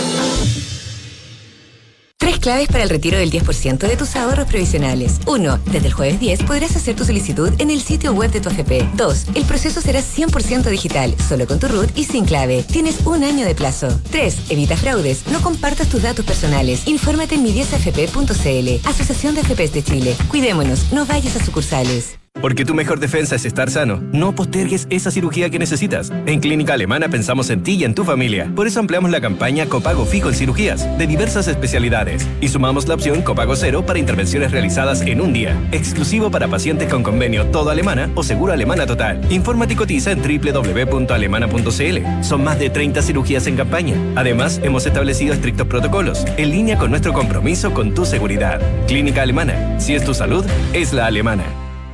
Tres claves para el retiro del diez por ciento de tus ahorros previsionales. Uno, desde el jueves diez podrás hacer tu solicitud en el sitio web de tu A F P. Dos, el proceso será cien por ciento digital, solo con tu R U T y sin clave. Tienes un año de plazo. Tres, evita fraudes. No compartas tus datos personales. Infórmate en mi diez a f p punto c l. Asociación de A F Pes de Chile. Cuidémonos, no vayas a sucursales. Porque tu mejor defensa es estar sano. No postergues esa cirugía que necesitas. En Clínica Alemana pensamos en ti y en tu familia. Por eso ampliamos la campaña Copago Fijo en cirugías, de diversas especialidades. Y sumamos la opción Copago Cero para intervenciones realizadas en un día. Exclusivo para pacientes con convenio Todo Alemana o Seguro Alemana Total. Infórmate y cotiza en doble u doble u doble u punto alemana punto c l. Son más de treinta cirugías en campaña. Además, hemos establecido estrictos protocolos, en línea con nuestro compromiso con tu seguridad. Clínica Alemana. Si es tu salud, es la alemana.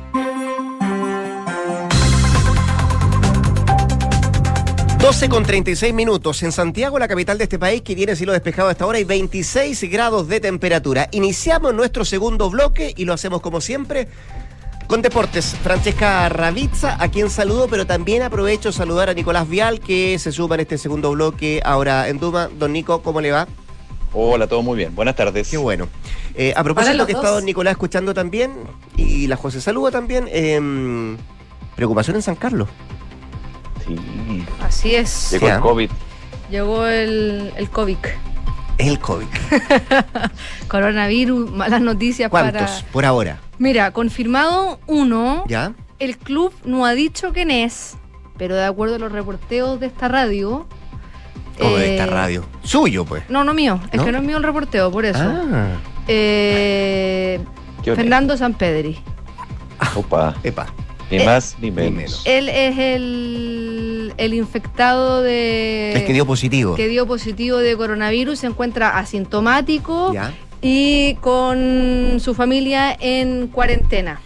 doce con treinta y seis minutos. En Santiago, la capital de este país, que tiene cielo despejado a esta hora y veintiséis grados de temperatura. Iniciamos nuestro segundo bloque y lo hacemos como siempre con deportes. Francesca Ravizza, a quien saludo, pero también aprovecho saludar a Nicolás Vial, que se suma en este segundo bloque ahora en Duma. Don Nico, ¿cómo le va? Hola, todo muy bien. Buenas tardes. Qué bueno. Eh, a propósito que está don Nicolás escuchando también, y la José saluda también, eh, preocupación en San Carlos. Sí. Así es. Llegó el COVID. Llegó el, el COVID. El COVID. Coronavirus, malas noticias. ¿Cuántos para... por ahora? Mira, confirmado uno. ¿Ya? El club no ha dicho quién es, pero de acuerdo a los reporteos de esta radio... ¿Cómo eh... de esta radio? Suyo, pues. No, no mío. Es ¿No? que no es mío el reporteo, por eso. Ah. Eh... Fernando Sampedri. Opa. Epa. Ni eh, más ni menos. ni menos. Él es el, el infectado de... Es que dio positivo. Que dio positivo de coronavirus, se encuentra asintomático. ¿Ya? Y con su familia en cuarentena.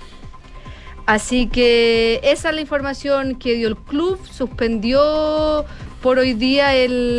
Así que esa es la información que dio el club. Suspendió por hoy día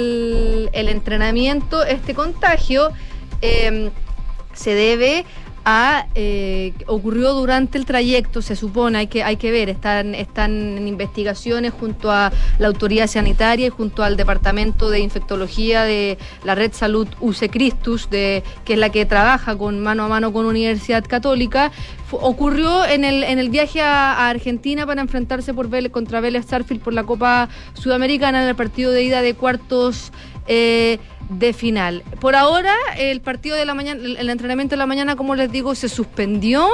el, el entrenamiento. Este contagio eh, se debe... A, eh, ocurrió durante el trayecto, se supone, hay que, hay que ver, están, están en investigaciones junto a la autoridad sanitaria y junto al departamento de infectología de la Red Salud U C Christus, de, que es la que trabaja con mano a mano con Universidad Católica. F- ocurrió en el, en el viaje a, a Argentina para enfrentarse por Vélez, contra Vélez Sarsfield por la Copa Sudamericana en el partido de ida de cuartos eh, de final. Por ahora, el partido de la mañana, el entrenamiento de la mañana, como les digo, se suspendió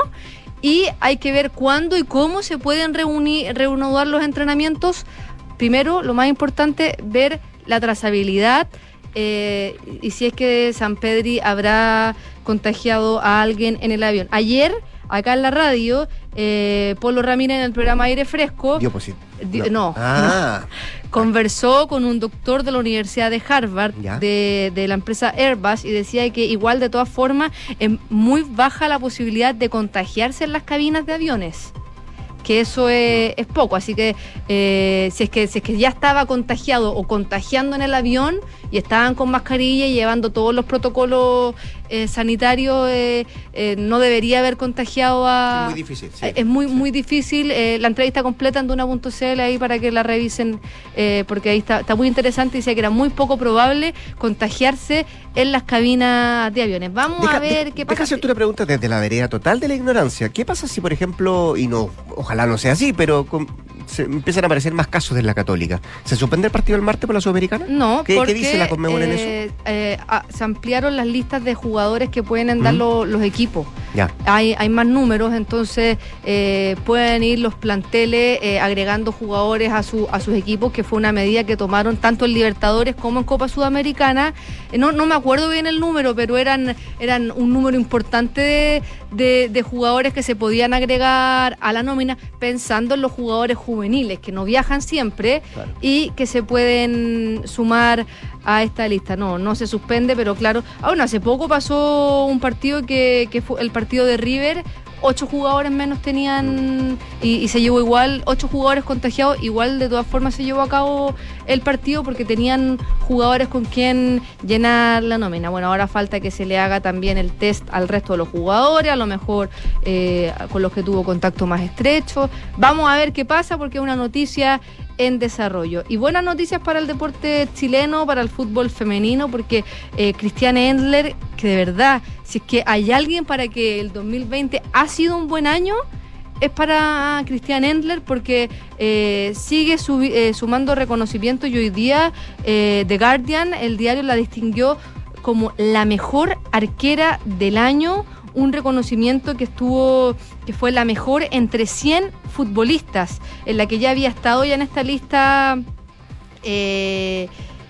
y hay que ver cuándo y cómo se pueden reunir, reanudar los entrenamientos. Primero, lo más importante, ver la trazabilidad eh, y si es que Sampedri habrá contagiado a alguien en el avión. Ayer, acá en la radio, eh, Polo Ramírez en el programa Aire Fresco... Dio positivo. Di- no, no, ah. no. Conversó con un doctor de la Universidad de Harvard, de, de la empresa Airbus, y decía que igual de todas formas es muy baja la posibilidad de contagiarse en las cabinas de aviones, que eso es, es poco, así que, eh, si es que si es que ya estaba contagiado o contagiando en el avión y estaban con mascarilla y llevando todos los protocolos eh, sanitarios, eh, eh, no debería haber contagiado a... Es muy difícil, sí. Es muy, muy difícil. Eh, la entrevista completa en duna punto c l ahí para que la revisen, eh, porque ahí está, está muy interesante. Dice que era muy poco probable contagiarse en las cabinas de aviones. Vamos Deja, a ver de, qué pasa. Deja hacerte una pregunta desde la vereda total de la ignorancia. ¿Qué pasa si, por ejemplo, y no, ojalá no sea así, pero con, se empiezan a aparecer más casos de la Católica? ¿Se suspende el partido el martes por la Sudamericana? No, ¿Qué, porque, ¿qué dice la Conmebol en eh, eso? Eh, ah, se ampliaron las listas de jugadores que pueden dar ¿Mm? los, los equipos. Ya. Hay, hay más números, entonces eh, pueden ir los planteles eh, agregando jugadores a, su, a sus equipos, que fue una medida que tomaron tanto en Libertadores como en Copa Sudamericana. Eh, no, no me acuerdo bien el número, pero eran, eran un número importante de, de, de jugadores que se podían agregar a la nómina, pensando en los jugadores juveniles que no viajan siempre, claro, y que se pueden sumar a esta lista. No, no se suspende, pero claro, ah, bueno, hace poco pasó un partido que, que fue el partido de River, ocho jugadores menos tenían y, y se llevó igual, ocho jugadores contagiados, igual de todas formas se llevó a cabo el partido porque tenían jugadores con quien llenar la nómina. Bueno, ahora falta que se le haga también el test al resto de los jugadores, a lo mejor eh, con los que tuvo contacto más estrecho. Vamos a ver qué pasa porque es una noticia en desarrollo. Y buenas noticias para el deporte chileno, para el fútbol femenino, porque eh, Christiane Endler, que de verdad, si es que hay alguien para que el dos mil veinte ha sido un buen año, es para Christiane Endler, porque eh, sigue subi- eh, sumando reconocimiento y hoy día eh, The Guardian, el diario, la distinguió como la mejor arquera del año, un reconocimiento que estuvo, que fue la mejor entre cien futbolistas, en la que ya había estado ya en esta lista eh,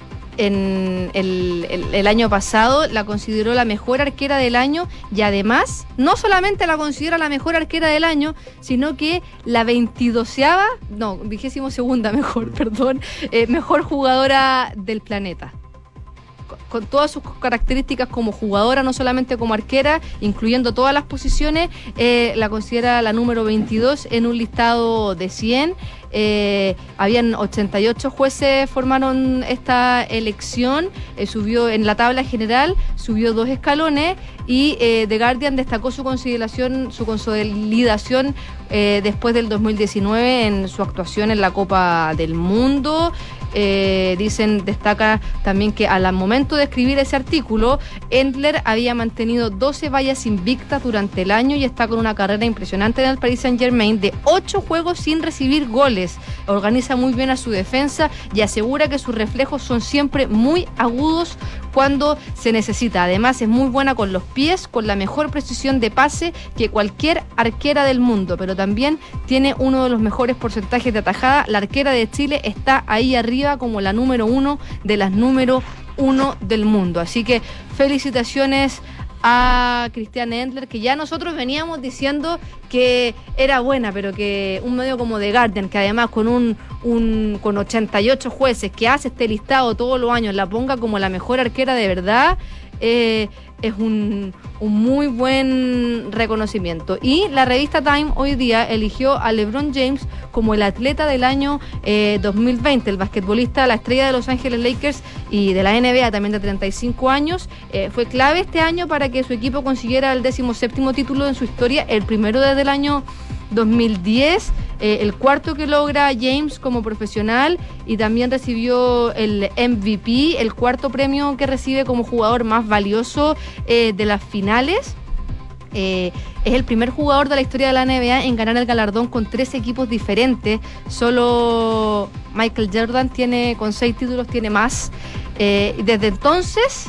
en el, el, el año pasado, la consideró la mejor arquera del año y además no solamente la considera la mejor arquera del año, sino que la veintidoseava, no, vigésimo segunda mejor, perdón, eh, mejor jugadora del planeta. Con todas sus características como jugadora, no solamente como arquera, incluyendo todas las posiciones, eh, la considera la número veintidós en un listado de cien. Eh, habían ochenta y ocho jueces formaron esta elección, eh, subió en la tabla general, subió dos escalones y eh, The Guardian destacó su consideración, su consolidación eh, después del dos mil diecinueve en su actuación en la Copa del Mundo. Eh, dicen, destaca también que al momento de escribir ese artículo, Endler había mantenido doce vallas invictas durante el año y está con una carrera impresionante en el Paris Saint-Germain de ocho juegos sin recibir goles. Organiza muy bien a su defensa y asegura que sus reflejos son siempre muy agudos cuando se necesita. Además es muy buena con los pies, con la mejor precisión de pase que cualquier arquera del mundo, pero también tiene uno de los mejores porcentajes de atajada. La arquera de Chile está ahí arriba como la número uno de las número uno del mundo. Así que felicitaciones a Christiane Endler, que ya nosotros veníamos diciendo que era buena, pero que un medio como The Guardian, que además con un, un con ochenta y ocho jueces, que hace este listado todos los años, la ponga como la mejor arquera de verdad, eh, es un, un muy buen reconocimiento. Y la revista Time hoy día eligió a LeBron James como el atleta del año eh, dos mil veinte, el basquetbolista, la estrella de Los Ángeles Lakers y de la N B A, también de treinta y cinco años. Eh, fue clave este año para que su equipo consiguiera el decimoséptimo título en su historia, el primero desde el año dos mil diez, eh, el cuarto que logra James como profesional, y también recibió el M V P, el cuarto premio que recibe como jugador más valioso eh, de las finales. Eh, es el primer jugador de la historia de la N B A en ganar el galardón con tres equipos diferentes. Solo Michael Jordan tiene, con seis títulos, tiene más. Eh, desde entonces,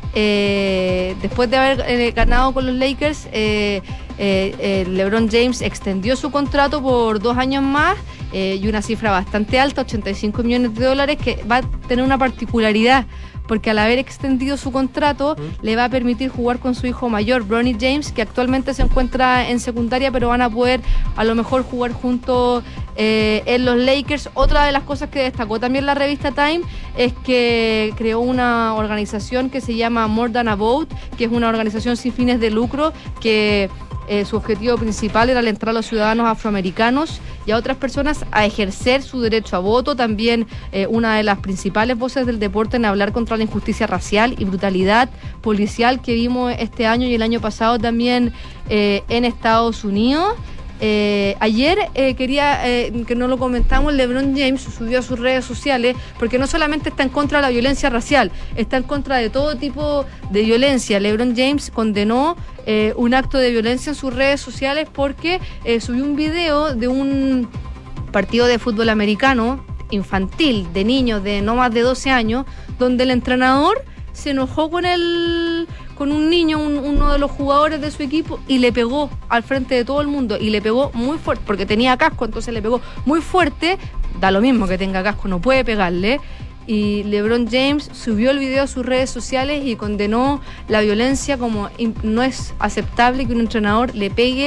eh, después de haber eh, ganado con los Lakers, eh, eh, eh, LeBron James extendió su contrato por dos años más eh, y una cifra bastante alta, ochenta y cinco millones de dólares, que va a tener una particularidad, porque al haber extendido su contrato ¿Mm? le va a permitir jugar con su hijo mayor, Bronny James, que actualmente se encuentra en secundaria, pero van a poder a lo mejor jugar juntos eh, en los Lakers. Otra de las cosas que destacó también la revista Time es que creó una organización que se llama More Than a Vote, que es una organización sin fines de lucro que Eh, su objetivo principal era alentar a los ciudadanos afroamericanos y a otras personas a ejercer su derecho a voto. También eh, una de las principales voces del deporte en hablar contra la injusticia racial y brutalidad policial que vimos este año y el año pasado también eh, en Estados Unidos. Eh, ayer eh, quería eh, que no lo comentamos, LeBron James subió a sus redes sociales, porque no solamente está en contra de la violencia racial, está en contra de todo tipo de violencia. LeBron James condenó eh, un acto de violencia en sus redes sociales porque eh, subió un video de un partido de fútbol americano infantil, de niños de no más de doce años, donde el entrenador se enojó con el con un niño, un, uno de los jugadores de su equipo, y le pegó al frente de todo el mundo, y le pegó muy fuerte, porque tenía casco, entonces le pegó muy fuerte. Da lo mismo que tenga casco, no puede pegarle. Y LeBron James subió el video a sus redes sociales y condenó la violencia, como no es aceptable que un entrenador le pegue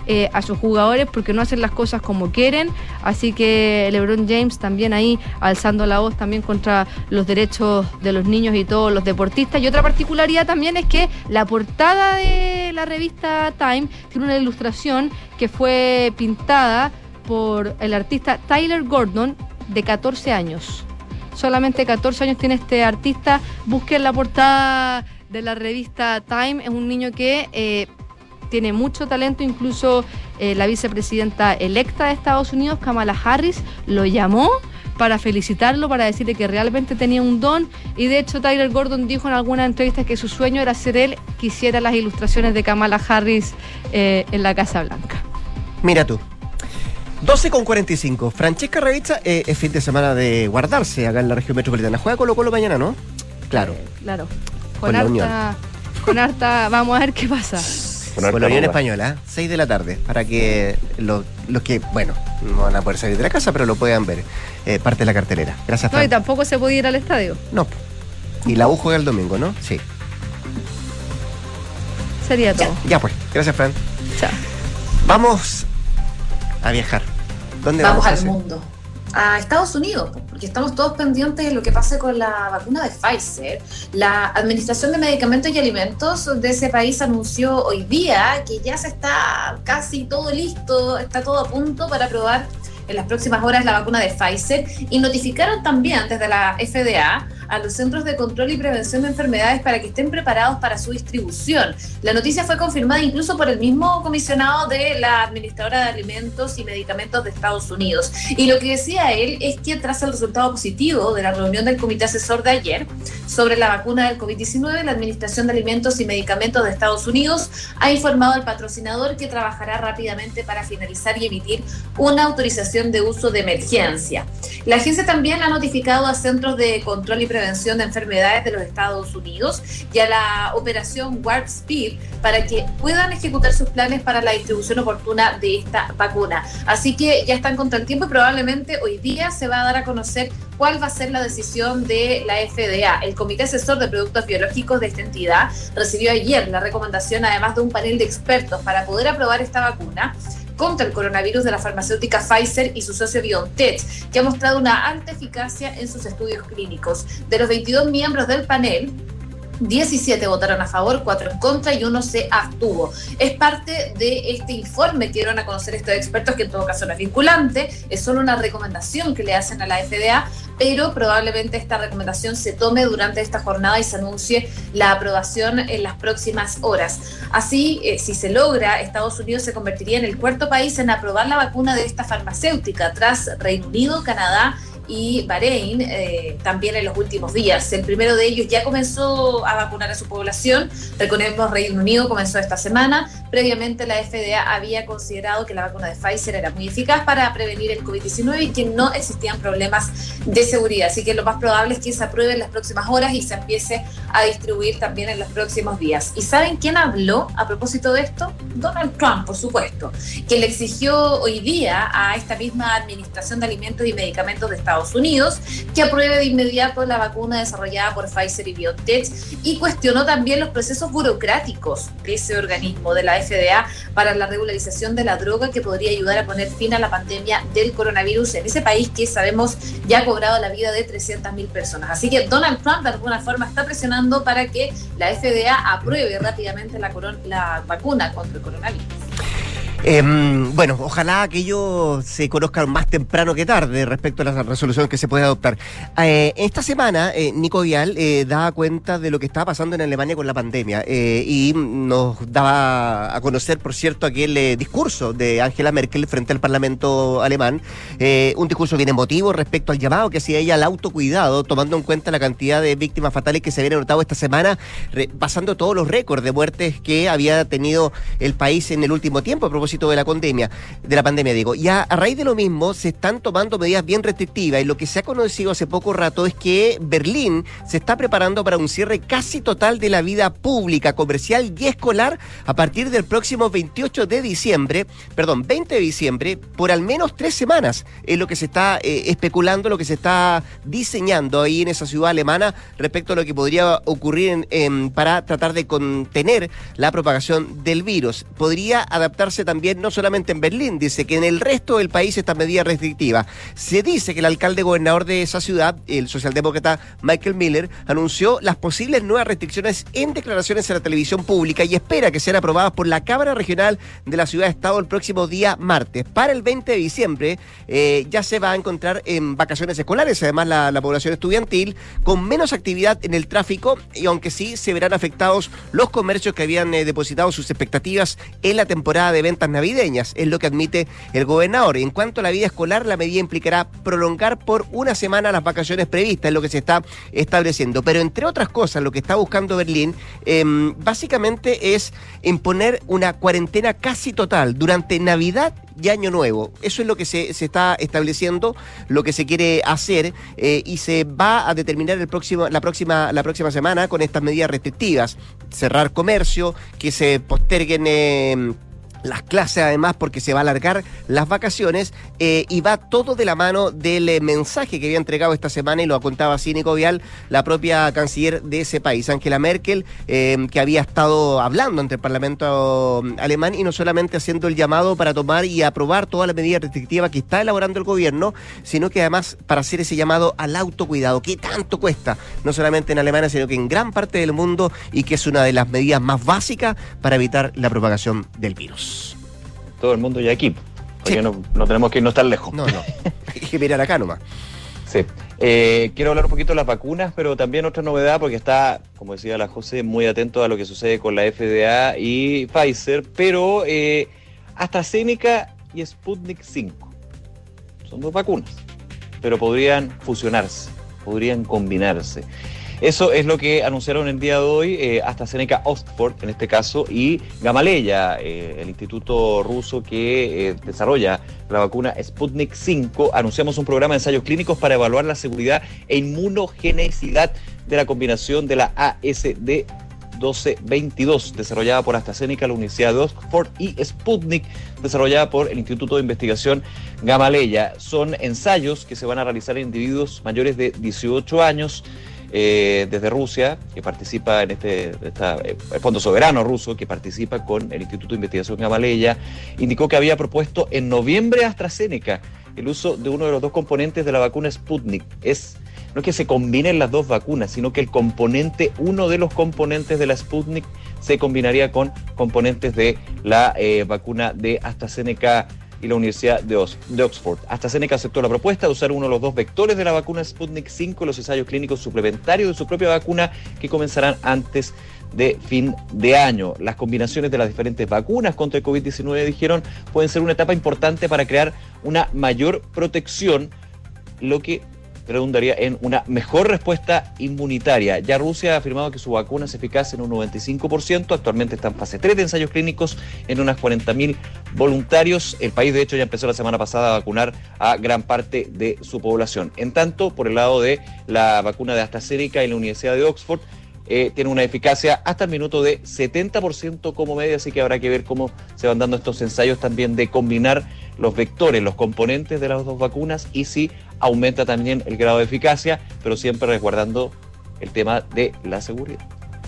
eh, a sus jugadores porque no hacen las cosas como quieren. Así que LeBron James también ahí alzando la voz también contra los derechos de los niños y todos los deportistas. Y otra particularidad también es que la portada de la revista Time tiene una ilustración que fue pintada por el artista Tyler Gordon, de catorce años. Solamente catorce años tiene este artista. Busquen la portada de la revista Time. Es un niño que eh, tiene mucho talento. Incluso eh, la vicepresidenta electa de Estados Unidos, Kamala Harris, lo llamó para felicitarlo, para decirle que realmente tenía un don. Y de hecho Tyler Gordon dijo en alguna entrevista que su sueño era ser él, que hiciera las ilustraciones de Kamala Harris eh, en la Casa Blanca. Mira tú. doce con cuarenta y cinco. Francesca Ravizza, eh, es fin de semana de guardarse acá en la región metropolitana. Juega Colo Colo mañana, ¿no? Claro. Claro. Con Con, la Unión. harta, con harta, vamos a ver qué pasa. Con, con la Unión Española, ¿eh? seis de la tarde, para que los, los que, bueno, no van a poder salir de la casa, pero lo puedan ver. Eh, parte de la cartelera. Gracias, Fran. No, y tampoco se puede ir al estadio. No. Y la U juega el domingo, ¿no? Sí. Sería todo. Ya, ya pues. Gracias, Fran. Chao. Vamos a viajar. ¿Dónde vamos? Vamos al mundo. A Estados Unidos, porque estamos todos pendientes de lo que pase con la vacuna de Pfizer. La Administración de Medicamentos y Alimentos de ese país anunció hoy día que ya se está casi todo listo, está todo a punto para probar en las próximas horas la vacuna de Pfizer, y notificaron también desde la F D A a los Centros de Control y Prevención de Enfermedades para que estén preparados para su distribución. La noticia fue confirmada incluso por el mismo comisionado de la Administradora de Alimentos y Medicamentos de Estados Unidos. Y lo que decía él es que tras el resultado positivo de la reunión del Comité Asesor de ayer sobre la vacuna del COVID diecinueve, la Administración de Alimentos y Medicamentos de Estados Unidos ha informado al patrocinador que trabajará rápidamente para finalizar y emitir una autorización de uso de emergencia. La agencia también ha notificado a Centros de Control y Prevención de Enfermedades de los Estados Unidos y a la operación Warp Speed para que puedan ejecutar sus planes para la distribución oportuna de esta vacuna. Así que ya están contra el tiempo y probablemente hoy día se va a dar a conocer cuál va a ser la decisión de la F D A. El Comité Asesor de Productos Biológicos de esta entidad recibió ayer la recomendación, además de un panel de expertos, para poder aprobar esta vacuna contra el coronavirus de la farmacéutica Pfizer y su socio BioNTech, que ha mostrado una alta eficacia en sus estudios clínicos. De los veintidós miembros del panel, diecisiete votaron a favor, cuatro en contra y uno se abstuvo. Es parte de este informe que dieron a conocer estos expertos, que en todo caso no es vinculante, es solo una recomendación que le hacen a la F D A, pero probablemente esta recomendación se tome durante esta jornada y se anuncie la aprobación en las próximas horas. Así, eh, si se logra, Estados Unidos se convertiría en el cuarto país en aprobar la vacuna de esta farmacéutica, tras Reino Unido, Canadá y Bahrein, eh, también en los últimos días. El primero de ellos ya comenzó a vacunar a su población. Recordemos, Reino Unido comenzó esta semana. Previamente la F D A había considerado que la vacuna de Pfizer era muy eficaz para prevenir el COVID diecinueve y que no existían problemas de seguridad. Así que lo más probable es que se apruebe en las próximas horas y se empiece a distribuir también en los próximos días. ¿Y saben quién habló a propósito de esto? Donald Trump, por supuesto, que le exigió hoy día a esta misma Administración de Alimentos y Medicamentos de Estados Unidos que apruebe de inmediato la vacuna desarrollada por Pfizer y BioNTech, y cuestionó también los procesos burocráticos de ese organismo, de la F D A, para la regularización de la droga que podría ayudar a poner fin a la pandemia del coronavirus en ese país que sabemos ya ha cobrado la vida de trescientas mil personas. Así que Donald Trump de alguna forma está presionando para que la F D A apruebe rápidamente la, coron- la vacuna contra el coronavirus. Eh, bueno, ojalá aquello se conozca más temprano que tarde respecto a la resolución que se puede adoptar. Eh, esta semana, eh, Nico Vial eh, daba cuenta de lo que estaba pasando en Alemania con la pandemia eh, y nos daba a conocer, por cierto, aquel eh, discurso de Angela Merkel frente al Parlamento alemán, eh, un discurso bien emotivo respecto al llamado que hacía ella al autocuidado, tomando en cuenta la cantidad de víctimas fatales que se habían anotado esta semana, re- pasando todos los récords de muertes que había tenido el país en el último tiempo a propósito de la pandemia, de la pandemia digo. Y a, a raíz de lo mismo se están tomando medidas bien restrictivas, y lo que se ha conocido hace poco rato es que Berlín se está preparando para un cierre casi total de la vida pública, comercial y escolar a partir del próximo veintiocho de diciembre, perdón, veinte de diciembre, por al menos tres semanas. Es lo que se está eh, especulando, lo que se está diseñando ahí en esa ciudad alemana respecto a lo que podría ocurrir en, en, para tratar de contener la propagación del virus. Podría adaptarse también también, no solamente en Berlín, dice que en el resto del país esta medida restrictiva. Se dice que el alcalde gobernador de esa ciudad, el socialdemócrata Michael Miller, anunció las posibles nuevas restricciones en declaraciones en la televisión pública y espera que sean aprobadas por la Cámara Regional de la Ciudad de Estado el próximo día martes. Para el veinte de diciembre eh, ya se va a encontrar en vacaciones escolares, además la, la población estudiantil, con menos actividad en el tráfico, y aunque sí se verán afectados los comercios que habían eh, depositado sus expectativas en la temporada de ventas navideñas, es lo que admite el gobernador. En cuanto a la vida escolar, la medida implicará prolongar por una semana las vacaciones previstas, es lo que se está estableciendo. Pero entre otras cosas, lo que está buscando Berlín eh, básicamente es imponer una cuarentena casi total durante Navidad y Año Nuevo. Eso es lo que se, se está estableciendo, lo que se quiere hacer, eh, y se va a determinar el próximo, la próxima, la próxima semana con estas medidas restrictivas. Cerrar comercio, que se posterguen eh, las clases, además, porque se va a alargar las vacaciones, eh, y va todo de la mano del eh, mensaje que había entregado esta semana, y lo contaba así Nico Vial, la propia canciller de ese país, Angela Merkel, eh, que había estado hablando ante el Parlamento alemán, y no solamente haciendo el llamado para tomar y aprobar todas las medidas restrictivas que está elaborando el gobierno, sino que además para hacer ese llamado al autocuidado, que tanto cuesta, no solamente en Alemania, sino que en gran parte del mundo, y que es una de las medidas más básicas para evitar la propagación del virus. Todo el mundo ya aquí, porque sí. no, no tenemos que irnos tan lejos. No, no, hay que mirar acá nomás. Sí. Eh, quiero hablar un poquito de las vacunas, pero también otra novedad, porque está, como decía la José, muy atento a lo que sucede con la F D A y Pfizer, pero eh, AstraZeneca y Sputnik cinco son dos vacunas, pero podrían fusionarse, podrían combinarse. Eso es lo que anunciaron el día de hoy eh, AstraZeneca Oxford, en este caso, y Gamaleya, eh, el instituto ruso que eh, desarrolla la vacuna Sputnik cinco. Anunciamos un programa de ensayos clínicos para evaluar la seguridad e inmunogenicidad de la combinación de la A S D doce veintidós, desarrollada por AstraZeneca, la Universidad de Oxford, y Sputnik, desarrollada por el Instituto de Investigación Gamaleya. Son ensayos que se van a realizar en individuos mayores de dieciocho años, Eh, desde Rusia, que participa en este esta, eh, el Fondo Soberano Ruso, que participa con el Instituto de Investigación Gamaleya. Indicó que había propuesto en noviembre AstraZeneca el uso de uno de los dos componentes de la vacuna Sputnik. Es, no es que se combinen las dos vacunas, sino que el componente, uno de los componentes de la Sputnik se combinaría con componentes de la eh, vacuna de AstraZeneca y la Universidad de, Os- de Oxford. AstraZeneca aceptó la propuesta de usar uno de los dos vectores de la vacuna Sputnik cinco en los ensayos clínicos suplementarios de su propia vacuna, que comenzarán antes de fin de año. Las combinaciones de las diferentes vacunas contra el COVID diecinueve, dijeron, pueden ser una etapa importante para crear una mayor protección, lo que redundaría en una mejor respuesta inmunitaria. Ya Rusia ha afirmado que su vacuna es eficaz en un noventa y cinco por ciento, actualmente está en fase tres de ensayos clínicos en unas cuarenta mil voluntarios. El país, de hecho, ya empezó la semana pasada a vacunar a gran parte de su población. En tanto, por el lado de la vacuna de AstraZeneca y la Universidad de Oxford, Eh, tiene una eficacia hasta el minuto de setenta por ciento como media, así que habrá que ver cómo se van dando estos ensayos también de combinar los vectores, los componentes de las dos vacunas, y si aumenta también el grado de eficacia, pero siempre resguardando el tema de la seguridad.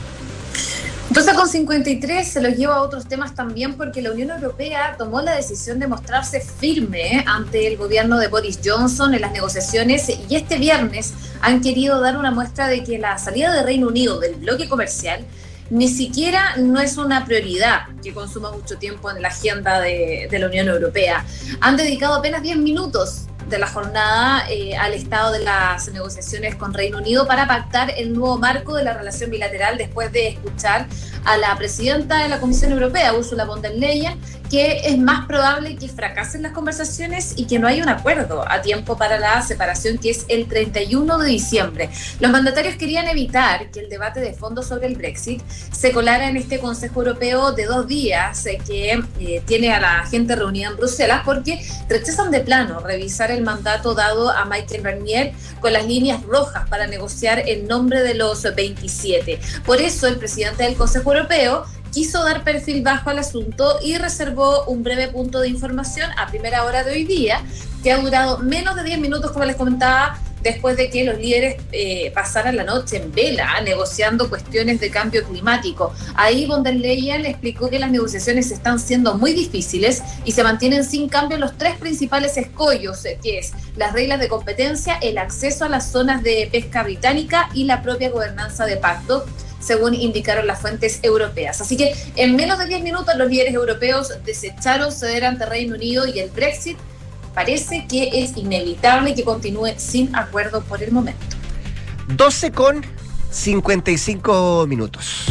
doce con cincuenta y tres se los lleva a otros temas también, porque la Unión Europea tomó la decisión de mostrarse firme ante el gobierno de Boris Johnson en las negociaciones, y este viernes han querido dar una muestra de que la salida de Reino Unido del bloque comercial ni siquiera no es una prioridad que consuma mucho tiempo en la agenda de, de la Unión Europea. Han dedicado apenas diez minutos de la jornada eh, al estado de las negociaciones con Reino Unido para pactar el nuevo marco de la relación bilateral, después de escuchar a la presidenta de la Comisión Europea, Ursula von der Leyen, que es más probable que fracasen las conversaciones y que no haya un acuerdo a tiempo para la separación, que es el treinta y uno de diciembre. Los mandatarios querían evitar que el debate de fondo sobre el Brexit se colara en este Consejo Europeo de dos días eh, que eh, tiene a la gente reunida en Bruselas, porque rechazan de plano revisar el mandato dado a Michel Barnier con las líneas rojas para negociar en nombre de los veintisiete. Por eso el presidente del Consejo Europeo quiso dar perfil bajo al asunto y reservó un breve punto de información a primera hora de hoy día, que ha durado menos de diez minutos, como les comentaba, después de que los líderes eh, pasaran la noche en vela negociando cuestiones de cambio climático. Ahí von der Leyen explicó que las negociaciones están siendo muy difíciles y se mantienen sin cambio los tres principales escollos, eh, que es las reglas de competencia, el acceso a las zonas de pesca británica y la propia gobernanza de pacto, según indicaron las fuentes europeas. Así que en menos de diez minutos los líderes europeos desecharon ceder ante Reino Unido y el Brexit parece que es inevitable que continúe sin acuerdo por el momento. doce con cincuenta y cinco minutos.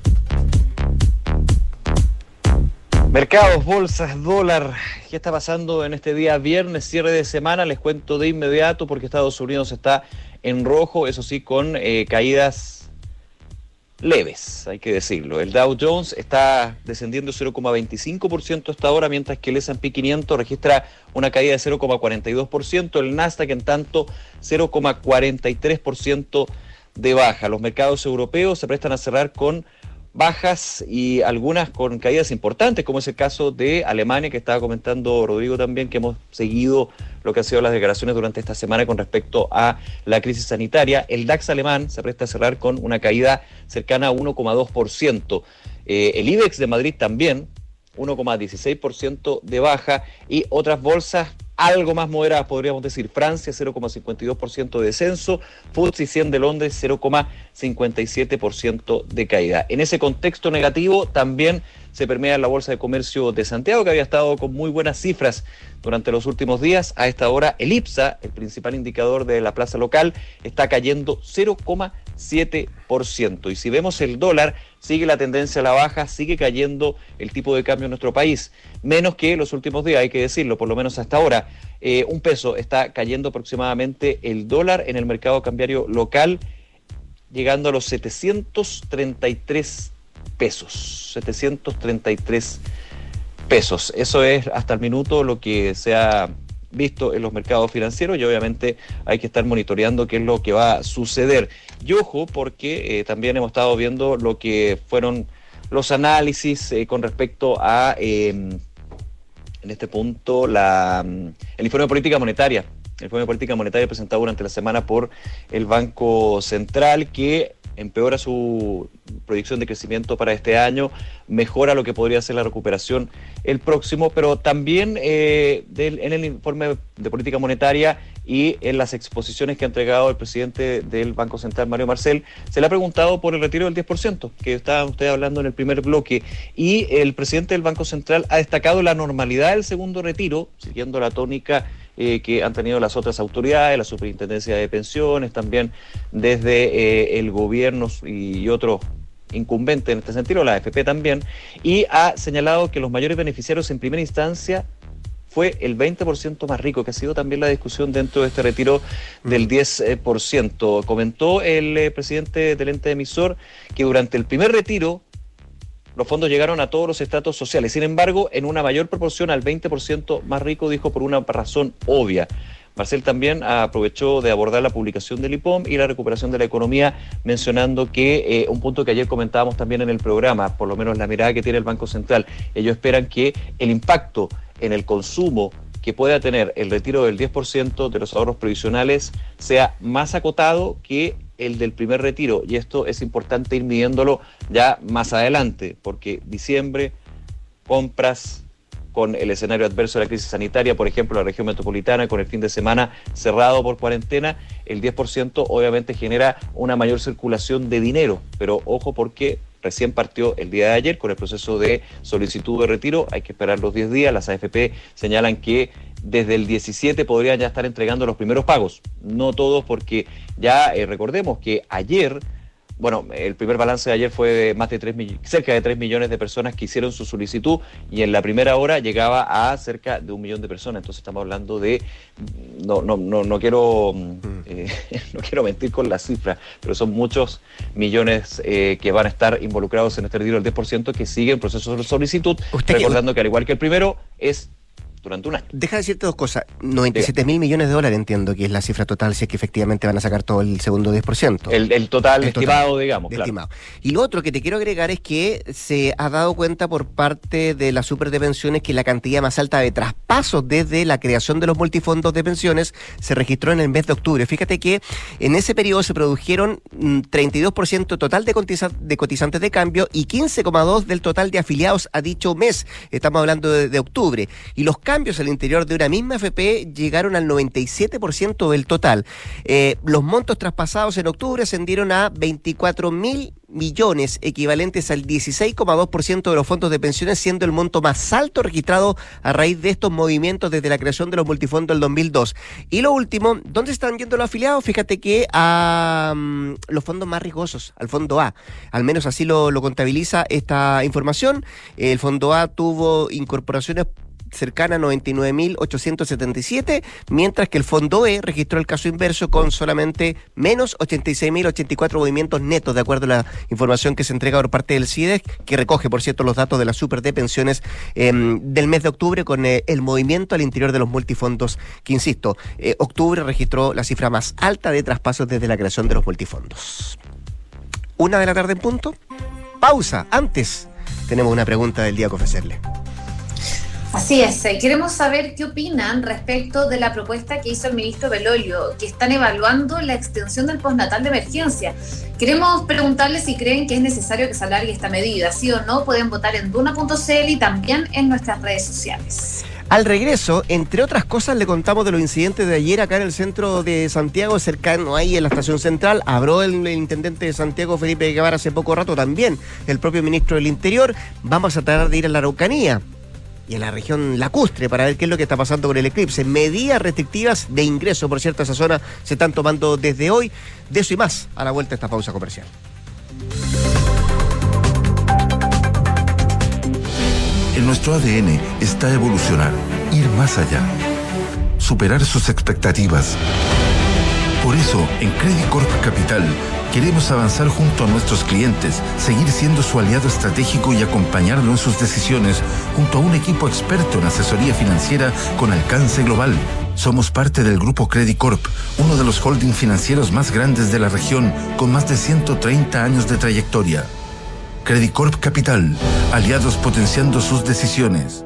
Mercados, bolsas, dólar. ¿Qué está pasando en este día viernes, cierre de semana? Les cuento de inmediato porque Estados Unidos está en rojo, eso sí, con eh, caídas leves, hay que decirlo. El Dow Jones está descendiendo cero coma veinticinco por ciento hasta ahora, mientras que el ese and pe quinientos registra una caída de cero coma cuarenta y dos por ciento. El Nasdaq, en tanto, cero coma cuarenta y tres por ciento de baja. Los mercados europeos se prestan a cerrar con bajas y algunas con caídas importantes, como es el caso de Alemania, que estaba comentando Rodrigo también, que hemos seguido lo que han sido las declaraciones durante esta semana con respecto a la crisis sanitaria. El DAX alemán se presta a cerrar con una caída cercana a uno coma dos por ciento. Eh, el IBEX de Madrid también, uno coma dieciséis por ciento de baja, y otras bolsas algo más moderadas, podríamos decir. Francia, cero coma cincuenta y dos por ciento de descenso, F T S E cien de Londres, cero coma cincuenta y siete por ciento de caída. En ese contexto negativo también se permea la Bolsa de Comercio de Santiago, que había estado con muy buenas cifras durante los últimos días. A esta hora, el IPSA, el principal indicador de la plaza local, está cayendo cero coma siete por ciento. Y si vemos el dólar, sigue la tendencia a la baja, sigue cayendo el tipo de cambio en nuestro país, menos que los últimos días, hay que decirlo, por lo menos hasta ahora. Eh, un peso está cayendo aproximadamente el dólar en el mercado cambiario local, llegando a los setecientos treinta y tres pesos. setecientos treinta y tres pesos. Eso es hasta el minuto lo que se ha visto en los mercados financieros, y obviamente hay que estar monitoreando qué es lo que va a suceder. Y ojo, porque eh, también hemos estado viendo lo que fueron los análisis eh, con respecto a, eh, en este punto, la, el informe de política monetaria. El informe de política monetaria presentado durante la semana por el Banco Central, que empeora su proyección de crecimiento para este año, mejora lo que podría ser la recuperación el próximo, pero también eh, del, en el informe de política monetaria y en las exposiciones que ha entregado el presidente del Banco Central, Mario Marcel, se le ha preguntado por el retiro del diez por ciento, que estaban ustedes hablando en el primer bloque, y el presidente del Banco Central ha destacado la normalidad del segundo retiro, siguiendo la tónica Eh, que han tenido las otras autoridades, la Superintendencia de Pensiones, también desde eh, el gobierno y, y otros incumbentes en este sentido, la A F P también, y ha señalado que los mayores beneficiarios en primera instancia fue el veinte por ciento más rico, que ha sido también la discusión dentro de este retiro del diez por ciento. Comentó el eh, presidente del ente emisor que durante el primer retiro los fondos llegaron a todos los estratos sociales. Sin embargo, en una mayor proporción al veinte por ciento más rico, dijo, por una razón obvia. Marcel también aprovechó de abordar la publicación del I P O M y la recuperación de la economía, mencionando que eh, un punto que ayer comentábamos también en el programa, por lo menos la mirada que tiene el Banco Central, ellos esperan que el impacto en el consumo que pueda tener el retiro del diez por ciento de los ahorros previsionales sea más acotado que el del primer retiro, y esto es importante ir midiéndolo ya más adelante, porque diciembre, compras con el escenario adverso de la crisis sanitaria, por ejemplo, la región metropolitana, con el fin de semana cerrado por cuarentena, el diez por ciento obviamente genera una mayor circulación de dinero, pero ojo, porque recién partió el día de ayer con el proceso de solicitud de retiro, hay que esperar los diez días, las A F P señalan que desde el diecisiete podrían ya estar entregando los primeros pagos, no todos, porque ya eh, recordemos que ayer, bueno, el primer balance de ayer fue de más de tres, cerca de tres millones de personas que hicieron su solicitud, y en la primera hora llegaba a cerca de un millón de personas. Entonces estamos hablando de, no no no no quiero eh, no quiero mentir con la cifra, pero son muchos millones eh, que van a estar involucrados en este retiro del diez por ciento, que siguen procesos de solicitud. Recordando que, que al igual que el primero, es durante un año. Deja de decirte dos cosas. noventa y siete mil millones de dólares entiendo que es la cifra total, si es que efectivamente van a sacar todo el segundo diez por ciento. El, el total el estimado, total, digamos, claro. Estimado. Y lo otro que te quiero agregar es que se ha dado cuenta por parte de la Super de Pensiones que la cantidad más alta de traspasos desde la creación de los multifondos de pensiones se registró en el mes de octubre. Fíjate que en ese periodo se produjeron treinta y dos por ciento total de, cotiza- de cotizantes de cambio y quince coma dos por ciento del total de afiliados a dicho mes. Estamos hablando de, de octubre. Y los cambios al interior de una misma F P llegaron al noventa y siete por ciento del total. Eh, los montos traspasados en octubre ascendieron a veinticuatro mil millones, equivalentes al dieciséis coma dos por ciento de los fondos de pensiones, siendo el monto más alto registrado a raíz de estos movimientos desde la creación de los multifondos del dos mil dos. Y lo último, ¿dónde están yendo los afiliados? Fíjate que a um, los fondos más riesgosos, al fondo A. Al menos así lo, lo contabiliza esta información. El fondo A tuvo incorporaciones cercana a noventa y nueve mil ochocientos setenta y siete, mientras que el fondo E registró el caso inverso con solamente menos ochenta y seis mil ochenta y cuatro movimientos netos, de acuerdo a la información que se entrega por parte del CIDES, que recoge, por cierto, los datos de la Super de Pensiones eh, del mes de octubre con eh, el movimiento al interior de los multifondos, que insisto, eh, octubre registró la cifra más alta de traspasos desde la creación de los multifondos. Una de la tarde en punto. Pausa. Antes, tenemos una pregunta del día que ofrecerle. Así es, eh, queremos saber qué opinan respecto de la propuesta que hizo el ministro Belolio, que están evaluando la extensión del postnatal de emergencia. Queremos preguntarles si creen que es necesario que se alargue esta medida, sí o no. Pueden votar en duna punto c l y también en nuestras redes sociales. Al regreso, entre otras cosas, le contamos de los incidentes de ayer acá en el centro de Santiago, cercano ahí en la estación central. Habló el, el intendente de Santiago, Felipe Guevara, hace poco rato, también el propio ministro del Interior. Vamos a tratar de ir a la Araucanía y en la región lacustre para ver qué es lo que está pasando con el eclipse. Medidas restrictivas de ingreso, por cierto, a esa zona se están tomando desde hoy. De eso y más a la vuelta de esta pausa comercial. En nuestro A D N está evolucionar, ir más allá, superar sus expectativas. Por eso, en Credit Corp Capital, queremos avanzar junto a nuestros clientes, seguir siendo su aliado estratégico y acompañarlo en sus decisiones junto a un equipo experto en asesoría financiera con alcance global. Somos parte del Grupo Credit Corp, uno de los holding financieros más grandes de la región, con más de ciento treinta años de trayectoria. Credit Corp Capital, aliados potenciando sus decisiones.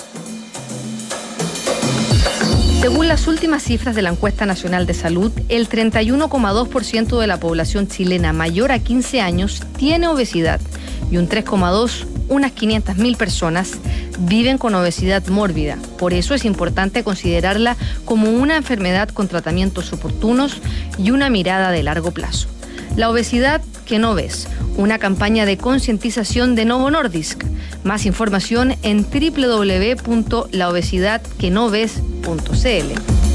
Según las últimas cifras de la Encuesta Nacional de Salud, el treinta y uno coma dos por ciento de la población chilena mayor a quince años tiene obesidad y un tres coma dos por ciento, unas quinientas mil personas, viven con obesidad mórbida. Por eso es importante considerarla como una enfermedad con tratamientos oportunos y una mirada de largo plazo. La obesidad que no ves, una campaña de concientización de Novo Nordisk. Más información en doble u doble u doble u punto la obesidad que no ves punto c l.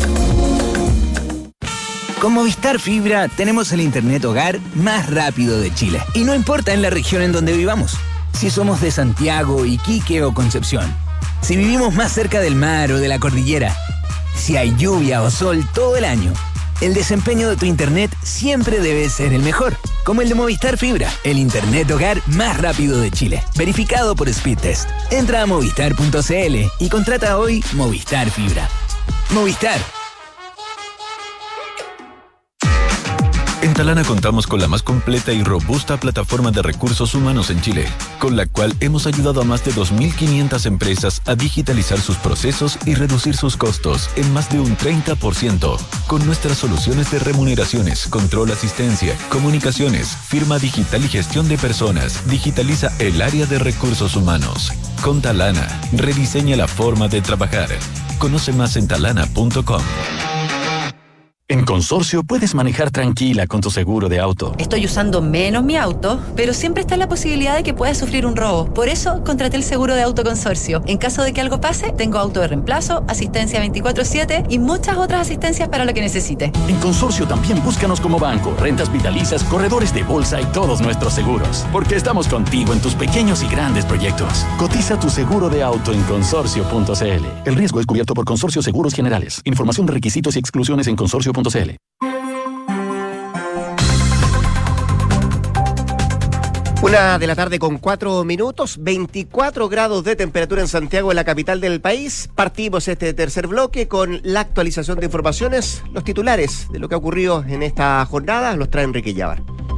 Con Movistar Fibra tenemos el internet hogar más rápido de Chile. Y no importa en la región en donde vivamos. Si somos de Santiago, Iquique o Concepción. Si vivimos más cerca del mar o de la cordillera. Si hay lluvia o sol todo el año. El desempeño de tu internet siempre debe ser el mejor. Como el de Movistar Fibra, el internet hogar más rápido de Chile. Verificado por Speedtest. Entra a movistar punto c l y contrata hoy Movistar Fibra. Movistar. En Talana contamos con la más completa y robusta plataforma de recursos humanos en Chile, con la cual hemos ayudado a más de dos mil quinientas empresas a digitalizar sus procesos y reducir sus costos en más de un treinta por ciento. Con nuestras soluciones de remuneraciones, control, asistencia, comunicaciones, firma digital y gestión de personas, digitaliza el área de recursos humanos. Con Talana, rediseña la forma de trabajar. Conoce más en talana punto com. En Consorcio puedes manejar tranquila con tu seguro de auto. Estoy usando menos mi auto, pero siempre está la posibilidad de que pueda sufrir un robo. Por eso contraté el seguro de auto Consorcio. En caso de que algo pase, tengo auto de reemplazo, asistencia veinticuatro siete y muchas otras asistencias para lo que necesite. En Consorcio también búscanos como banco, rentas vitalicias, corredores de bolsa y todos nuestros seguros. Porque estamos contigo en tus pequeños y grandes proyectos. Cotiza tu seguro de auto en consorcio punto c l. El riesgo es cubierto por Consorcio Seguros Generales. Información de requisitos y exclusiones en consorcio punto c l. Una de la tarde con cuatro minutos, veinticuatro grados de temperatura en Santiago, en la capital del país. Partimos este tercer bloque con la actualización de informaciones. Los titulares de lo que ha ocurrido en esta jornada los trae Enrique Llávar.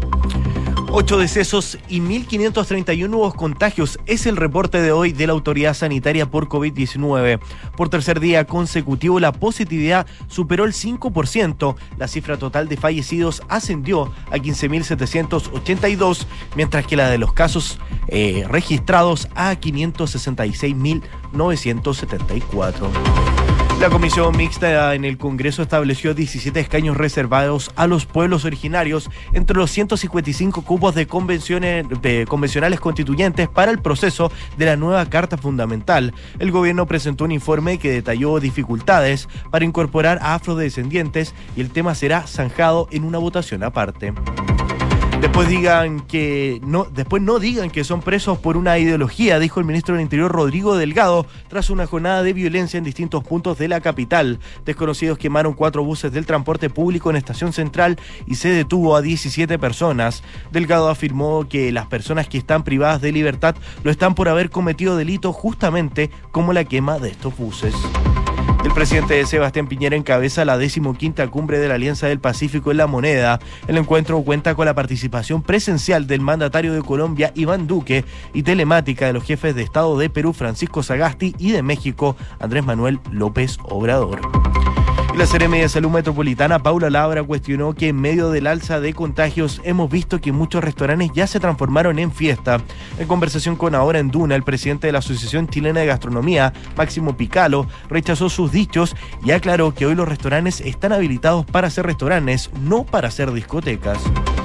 Ocho decesos y mil quinientos treinta y uno nuevos contagios es el reporte de hoy de la autoridad sanitaria por COVID diecinueve. Por tercer día consecutivo, la positividad superó el cinco por ciento. La cifra total de fallecidos ascendió a quince mil setecientos ochenta y dos, mientras que la de los casos eh, registrados a quinientos sesenta y seis mil novecientos setenta y cuatro. La comisión mixta en el Congreso estableció diecisiete escaños reservados a los pueblos originarios entre los ciento cincuenta y cinco cupos de convenciones de convencionales constituyentes para el proceso de la nueva Carta Fundamental. El gobierno presentó un informe que detalló dificultades para incorporar a afrodescendientes y el tema será zanjado en una votación aparte. Después digan que no, después no digan que son presos por una ideología, dijo el ministro del Interior Rodrigo Delgado, tras una jornada de violencia en distintos puntos de la capital. Desconocidos quemaron cuatro buses del transporte público en Estación Central y se detuvo a diecisiete personas. Delgado afirmó que las personas que están privadas de libertad lo están por haber cometido delitos justamente como la quema de estos buses. El presidente Sebastián Piñera encabeza la decimoquinta cumbre de la Alianza del Pacífico en La Moneda. El encuentro cuenta con la participación presencial del mandatario de Colombia, Iván Duque, y telemática de los jefes de Estado de Perú, Francisco Sagasti, y de México, Andrés Manuel López Obrador. La Seremi de Salud Metropolitana, Paula Labra, cuestionó que en medio del alza de contagios hemos visto que muchos restaurantes ya se transformaron en fiesta. En conversación con Ahora en Duna, el presidente de la Asociación Chilena de Gastronomía, Máximo Picalo, rechazó sus dichos y aclaró que hoy los restaurantes están habilitados para ser restaurantes, no para ser discotecas.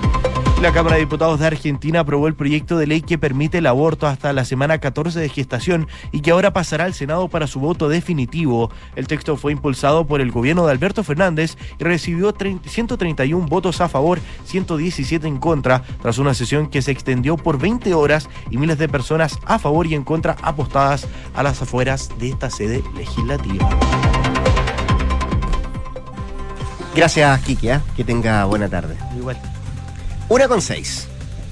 La Cámara de Diputados de Argentina aprobó el proyecto de ley que permite el aborto hasta la semana catorce de gestación y que ahora pasará al Senado para su voto definitivo. El texto fue impulsado por el gobierno de Alberto Fernández y recibió ciento treinta y uno votos a favor, ciento diecisiete en contra, tras una sesión que se extendió por veinte horas y miles de personas a favor y en contra apostadas a las afueras de esta sede legislativa. Gracias, Kiki, ¿eh? Que tenga buena tarde. Igual. Una con seis.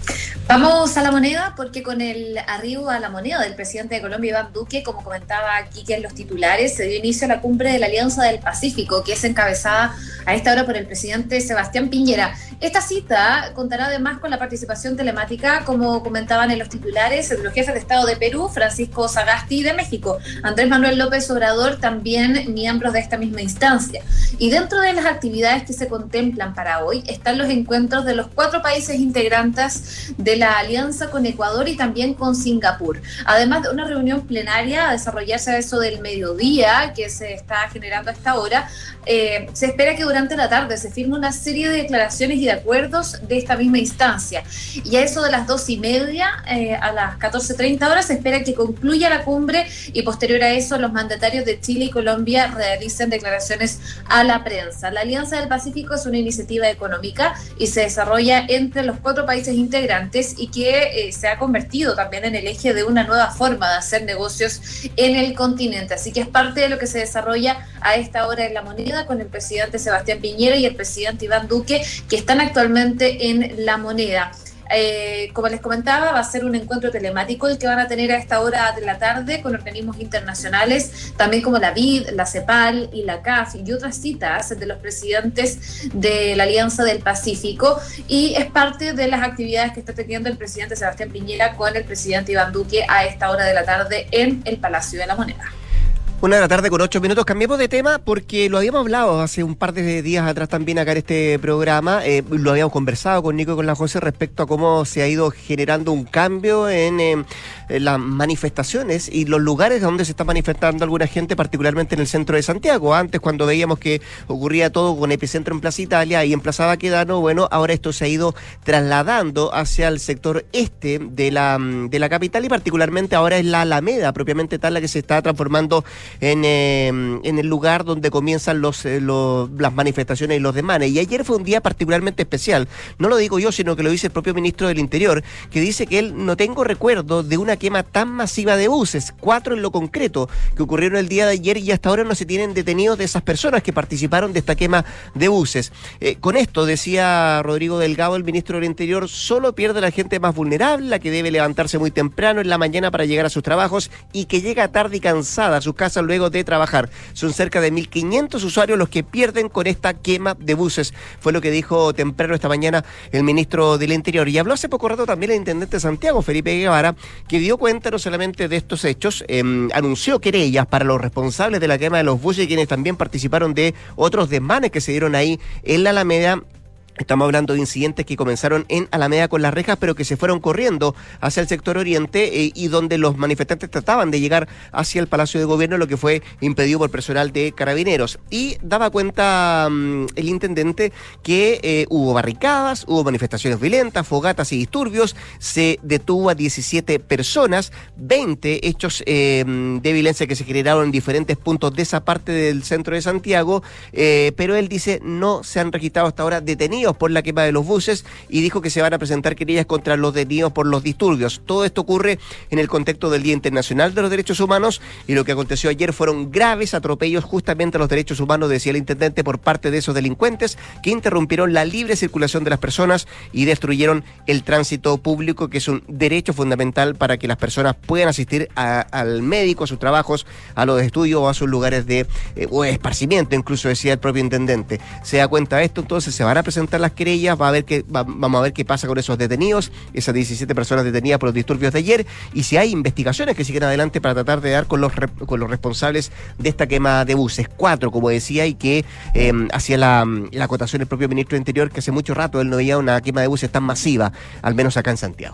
Vamos a La Moneda, porque con el arribo a La Moneda del presidente de Colombia, Iván Duque, como comentaba aquí que en los titulares, se dio inicio a la cumbre de la Alianza del Pacífico, que es encabezada a esta hora por el presidente Sebastián Piñera. Esta cita contará además con la participación telemática, como comentaban en los titulares, de los jefes de Estado de Perú, Francisco Sagasti, y de México, Andrés Manuel López Obrador, también miembros de esta misma instancia. Y dentro de las actividades que se contemplan para hoy están los encuentros de los cuatro países integrantes de la alianza con Ecuador y también con Singapur. Además de una reunión plenaria a desarrollarse a eso del mediodía, que se está generando a esta hora, eh, se espera que durante la tarde se firme una serie de declaraciones y de acuerdos de esta misma instancia. Y a eso de las dos y media, eh, a las catorce treinta horas, se espera que concluya la cumbre y posterior a eso los mandatarios de Chile y Colombia realicen declaraciones a la prensa. La Alianza del Pacífico es una iniciativa económica y se desarrolla entre los cuatro países integrantes y que eh, se ha convertido también en el eje de una nueva forma de hacer negocios en el continente. Así que es parte de lo que se desarrolla a esta hora en La Moneda con el presidente Sebastián Piñera y el presidente Iván Duque, que están actualmente en La Moneda. Eh, como les comentaba, va a ser un encuentro telemático el que van a tener a esta hora de la tarde con organismos internacionales, también como la B I D, la CEPAL y la C A F y otras citas de los presidentes de la Alianza del Pacífico, y es parte de las actividades que está teniendo el presidente Sebastián Piñera con el presidente Iván Duque a esta hora de la tarde en el Palacio de la Moneda. Una de la tarde con ocho minutos. Cambiemos de tema porque lo habíamos hablado hace un par de días atrás también acá en este programa. Eh, lo habíamos conversado con Nico y con la José respecto a cómo se ha ido generando un cambio en, eh, en las manifestaciones y los lugares donde se está manifestando alguna gente, particularmente en el centro de Santiago. Antes, cuando veíamos que ocurría todo con epicentro en Plaza Italia y en Plaza Baquedano, bueno, ahora esto se ha ido trasladando hacia el sector este de la, de la capital y particularmente ahora es la Alameda, propiamente tal, la que se está transformando en, eh, en el lugar donde comienzan los, eh, los, las manifestaciones y los desmanes. Y ayer fue un día particularmente especial. No lo digo yo, sino que lo dice el propio ministro del Interior, que dice que él no tengo recuerdo de una quema tan masiva de buses, cuatro en lo concreto, que ocurrieron el día de ayer y hasta ahora no se tienen detenidos de esas personas que participaron de esta quema de buses. Eh, con esto, decía Rodrigo Delgado, el ministro del Interior, solo pierde la gente más vulnerable, la que debe levantarse muy temprano en la mañana para llegar a sus trabajos y que llega tarde y cansada a sus casas luego de trabajar. Son cerca de mil quinientos usuarios los que pierden con esta quema de buses. Fue lo que dijo temprano esta mañana el ministro del Interior. Y habló hace poco rato también el intendente de Santiago, Felipe Guevara, que dio cuenta no solamente de estos hechos, eh, anunció querellas para los responsables de la quema de los buses y quienes también participaron de otros desmanes que se dieron ahí en la Alameda. Estamos hablando de incidentes que comenzaron en Alameda con las rejas, pero que se fueron corriendo hacia el sector oriente eh, y donde los manifestantes trataban de llegar hacia el Palacio de Gobierno, lo que fue impedido por personal de Carabineros. Y daba cuenta um, el intendente que eh, hubo barricadas, hubo manifestaciones violentas, fogatas y disturbios, se detuvo a diecisiete personas, veinte hechos eh, de violencia que se generaron en diferentes puntos de esa parte del centro de Santiago, eh, pero él dice no se han registrado hasta ahora detenidos por la quema de los buses y dijo que se van a presentar querellas contra los detenidos por los disturbios. Todo esto ocurre en el contexto del Día Internacional de los Derechos Humanos y lo que aconteció ayer fueron graves atropellos justamente a los derechos humanos, decía el intendente, por parte de esos delincuentes que interrumpieron la libre circulación de las personas y destruyeron el tránsito público, que es un derecho fundamental para que las personas puedan asistir a, al médico, a sus trabajos, a los estudios o a sus lugares de eh, o esparcimiento, incluso decía el propio intendente. Se da cuenta de esto, entonces se van a presentar las querellas, va a ver qué, va, vamos a ver qué pasa con esos detenidos, esas diecisiete personas detenidas por los disturbios de ayer, y si hay investigaciones que siguen adelante para tratar de dar con los con los responsables de esta quema de buses. Cuatro, como decía, y que eh, hacía la, la acotación el propio ministro de Interior, que hace mucho rato él no veía una quema de buses tan masiva, al menos acá en Santiago.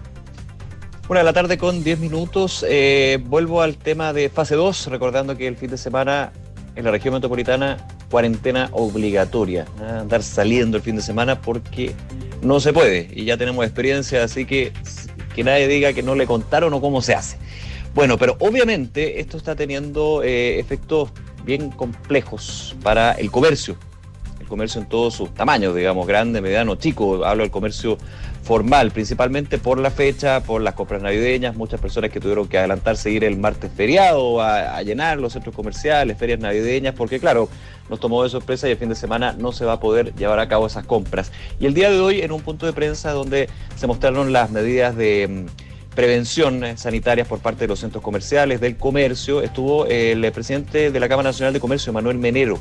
Una de la tarde con diez minutos, eh, vuelvo al tema de fase dos, recordando que el fin de semana en la región metropolitana, cuarentena obligatoria, ¿eh? Andar saliendo el fin de semana porque no se puede, y ya tenemos experiencia, así que que nadie diga que no le contaron o cómo se hace. Bueno, pero obviamente esto está teniendo eh, efectos bien complejos para el comercio, el comercio en todos sus tamaños, digamos, grande, mediano, chico, hablo del comercio formal, principalmente por la fecha, por las compras navideñas, muchas personas que tuvieron que adelantarse, ir el martes feriado a, a llenar los centros comerciales, ferias navideñas, porque claro, nos tomó de sorpresa y el fin de semana no se va a poder llevar a cabo esas compras. Y el día de hoy, en un punto de prensa donde se mostraron las medidas de prevención sanitarias por parte de los centros comerciales, del comercio, estuvo el presidente de la Cámara Nacional de Comercio, Manuel Menero,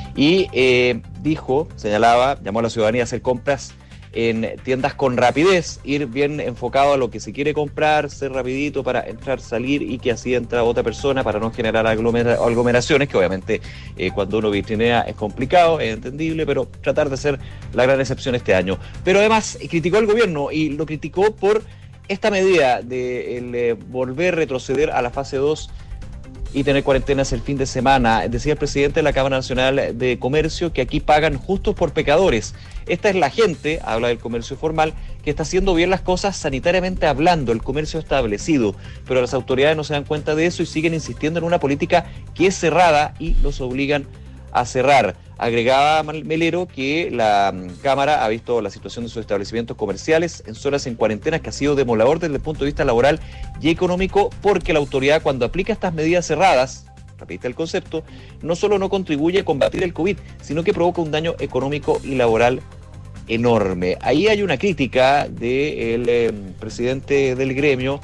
y eh, dijo, señalaba, llamó a la ciudadanía a hacer compras en tiendas con rapidez, ir bien enfocado a lo que se quiere comprar, ser rapidito para entrar, salir y que así entra otra persona para no generar aglomera- aglomeraciones, que obviamente eh, cuando uno vitrinea es complicado, es entendible, pero tratar de ser la gran excepción este año. Pero además criticó al gobierno y lo criticó por esta medida de el, eh, volver a retroceder a la fase dos y tener cuarentenas el fin de semana. Decía el presidente de la Cámara Nacional de Comercio que aquí pagan justos por pecadores. Esta es la gente, habla del comercio formal, que está haciendo bien las cosas sanitariamente hablando, el comercio establecido, pero las autoridades no se dan cuenta de eso y siguen insistiendo en una política que es cerrada y los obligan a cerrar. Agregaba Melero que la Cámara ha visto la situación de sus establecimientos comerciales en zonas en cuarentena, que ha sido demoledor desde el punto de vista laboral y económico, porque la autoridad, cuando aplica estas medidas cerradas, repite el concepto, no solo no contribuye a combatir el COVID, sino que provoca un daño económico y laboral enorme. Ahí hay una crítica del eh, presidente del gremio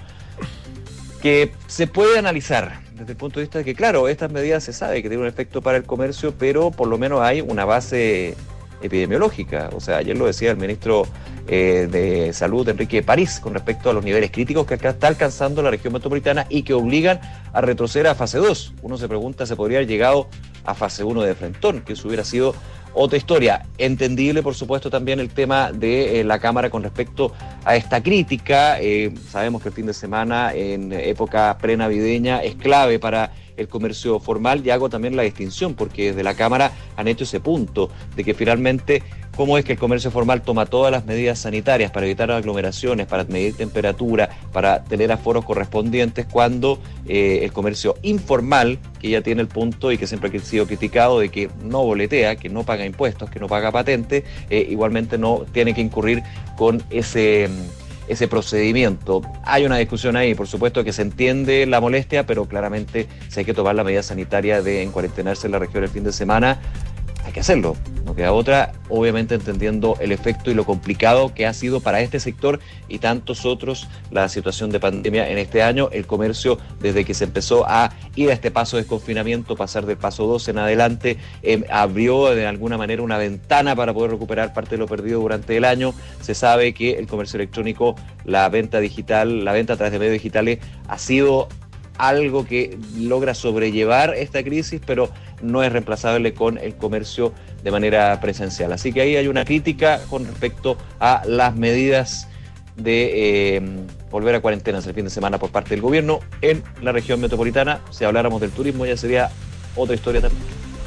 que se puede analizar desde el punto de vista de que, claro, estas medidas se sabe que tienen un efecto para el comercio, pero por lo menos hay una base epidemiológica. O sea, ayer lo decía el ministro eh, de Salud, Enrique París, con respecto a los niveles críticos que acá está alcanzando la región metropolitana y que obligan a retroceder a fase dos. Uno se pregunta, ¿se podría haber llegado a fase uno de frentón? Que eso hubiera sido otra historia. Entendible, por supuesto, también el tema de eh, la Cámara con respecto a esta crítica. Eh, sabemos que el fin de semana, en época prenavideña, es clave para el comercio formal, y hago también la distinción porque desde la Cámara han hecho ese punto de que finalmente cómo es que el comercio formal toma todas las medidas sanitarias para evitar aglomeraciones, para medir temperatura, para tener aforos correspondientes, cuando eh, el comercio informal, que ya tiene el punto y que siempre ha sido criticado de que no boletea, que no paga impuestos, que no paga patente, eh, igualmente no tiene que incurrir con ese... ese procedimiento. Hay una discusión ahí, por supuesto que se entiende la molestia, pero claramente si hay que tomar la medida sanitaria de encuarentenarse en la región el fin de semana, hay que hacerlo, no queda otra, obviamente entendiendo el efecto y lo complicado que ha sido para este sector y tantos otros la situación de pandemia en este año. El comercio, desde que se empezó a ir a este paso de desconfinamiento, pasar del paso dos en adelante, eh, abrió de alguna manera una ventana para poder recuperar parte de lo perdido durante el año. Se sabe que el comercio electrónico, la venta digital, la venta a través de medios digitales ha sido algo que logra sobrellevar esta crisis, pero no es reemplazable con el comercio de manera presencial. Así que ahí hay una crítica con respecto a las medidas de eh, volver a cuarentenas el fin de semana por parte del gobierno en la región metropolitana. Si habláramos del turismo ya sería otra historia también.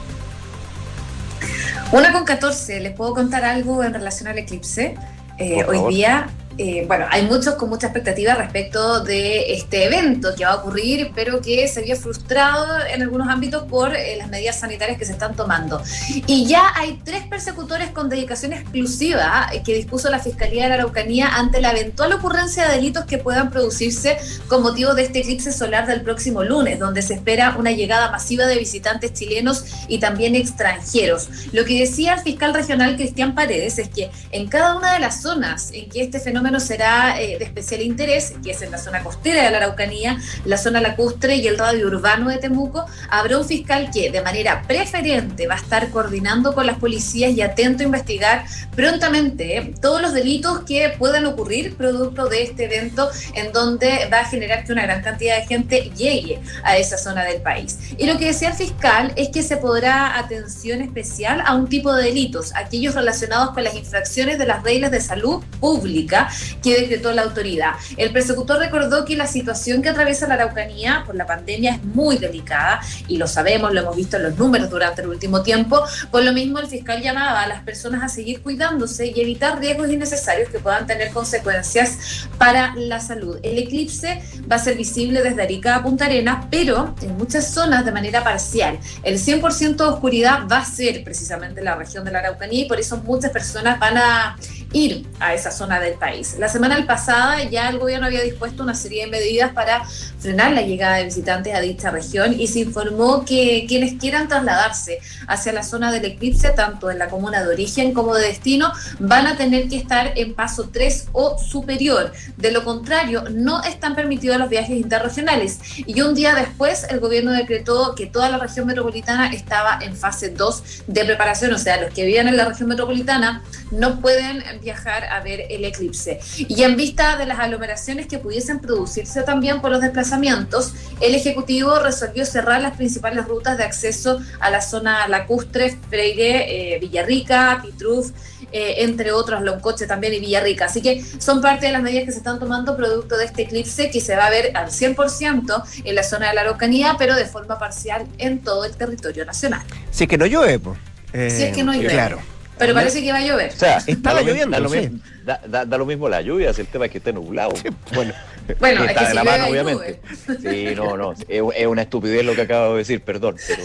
Una con catorce, les puedo contar algo en relación al eclipse. Eh, hoy día, eh, bueno, hay muchos con mucha expectativa respecto de este evento que va a ocurrir, pero que se vio frustrado en algunos ámbitos por eh, las medidas sanitarias que se están tomando. Y ya hay tres persecutores con dedicación exclusiva eh, que dispuso la Fiscalía de la Araucanía ante la eventual ocurrencia de delitos que puedan producirse con motivo de este eclipse solar del próximo lunes, donde se espera una llegada masiva de visitantes chilenos y también extranjeros. Lo que decía el fiscal regional Cristian Paredes es que en cada una de las zonas en que este fenómeno será eh, de especial interés, que es en la zona costera de la Araucanía, la zona lacustre y el radio urbano de Temuco, habrá un fiscal que de manera preferente va a estar coordinando con las policías y atento a investigar prontamente eh, todos los delitos que puedan ocurrir producto de este evento, en donde va a generar que una gran cantidad de gente llegue a esa zona del país. Y lo que decía el fiscal es que se podrá atención especial a un tipo de delitos, aquellos relacionados con las infracciones de las reglas de salud pública que decretó la autoridad. El persecutor recordó que la situación que atraviesa la Araucanía por la pandemia es muy delicada y lo sabemos, lo hemos visto en los números durante el último tiempo. Por lo mismo, el fiscal llamaba a las personas a seguir cuidándose y evitar riesgos innecesarios que puedan tener consecuencias para la salud. El eclipse va a ser visible desde Arica a Punta Arenas, pero en muchas zonas de manera parcial. El cien por ciento de oscuridad va a ser precisamente la región de la Araucanía y por eso muchas personas van a ir a esa zona del país. La semana pasada ya el gobierno había dispuesto una serie de medidas para frenar la llegada de visitantes a dicha región y se informó que quienes quieran trasladarse hacia la zona del eclipse, tanto en la comuna de origen como de destino, van a tener que estar en paso tres o superior. De lo contrario, no están permitidos los viajes interregionales. Y un día después, el gobierno decretó que toda la región metropolitana estaba en fase dos de preparación, o sea, los que viven en la región metropolitana no pueden viajar a ver el eclipse. Y en vista de las aglomeraciones que pudiesen producirse también por los desplazamientos, el Ejecutivo resolvió cerrar las principales rutas de acceso a la zona lacustre, Freire, eh, Villarrica, Pitruf, eh, entre otros, Loncoche también y Villarrica. Así que son parte de las medidas que se están tomando producto de este eclipse que se va a ver al cien por ciento en la zona de la Araucanía, pero de forma parcial en todo el territorio nacional. Si es que no llueve, pues. Eh, si es que no llueve. Claro. Pero parece que va a llover. O sea, estaba lloviendo. Da lo, sí. mismo, da, da, da lo mismo la lluvia, si el tema es que esté nublado. Sí, bueno, bueno está es que de si la llueve, mano, obviamente. Sí, no, no. Es, es una estupidez lo que acabo de decir, perdón, pero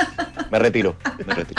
me retiro, me retiro.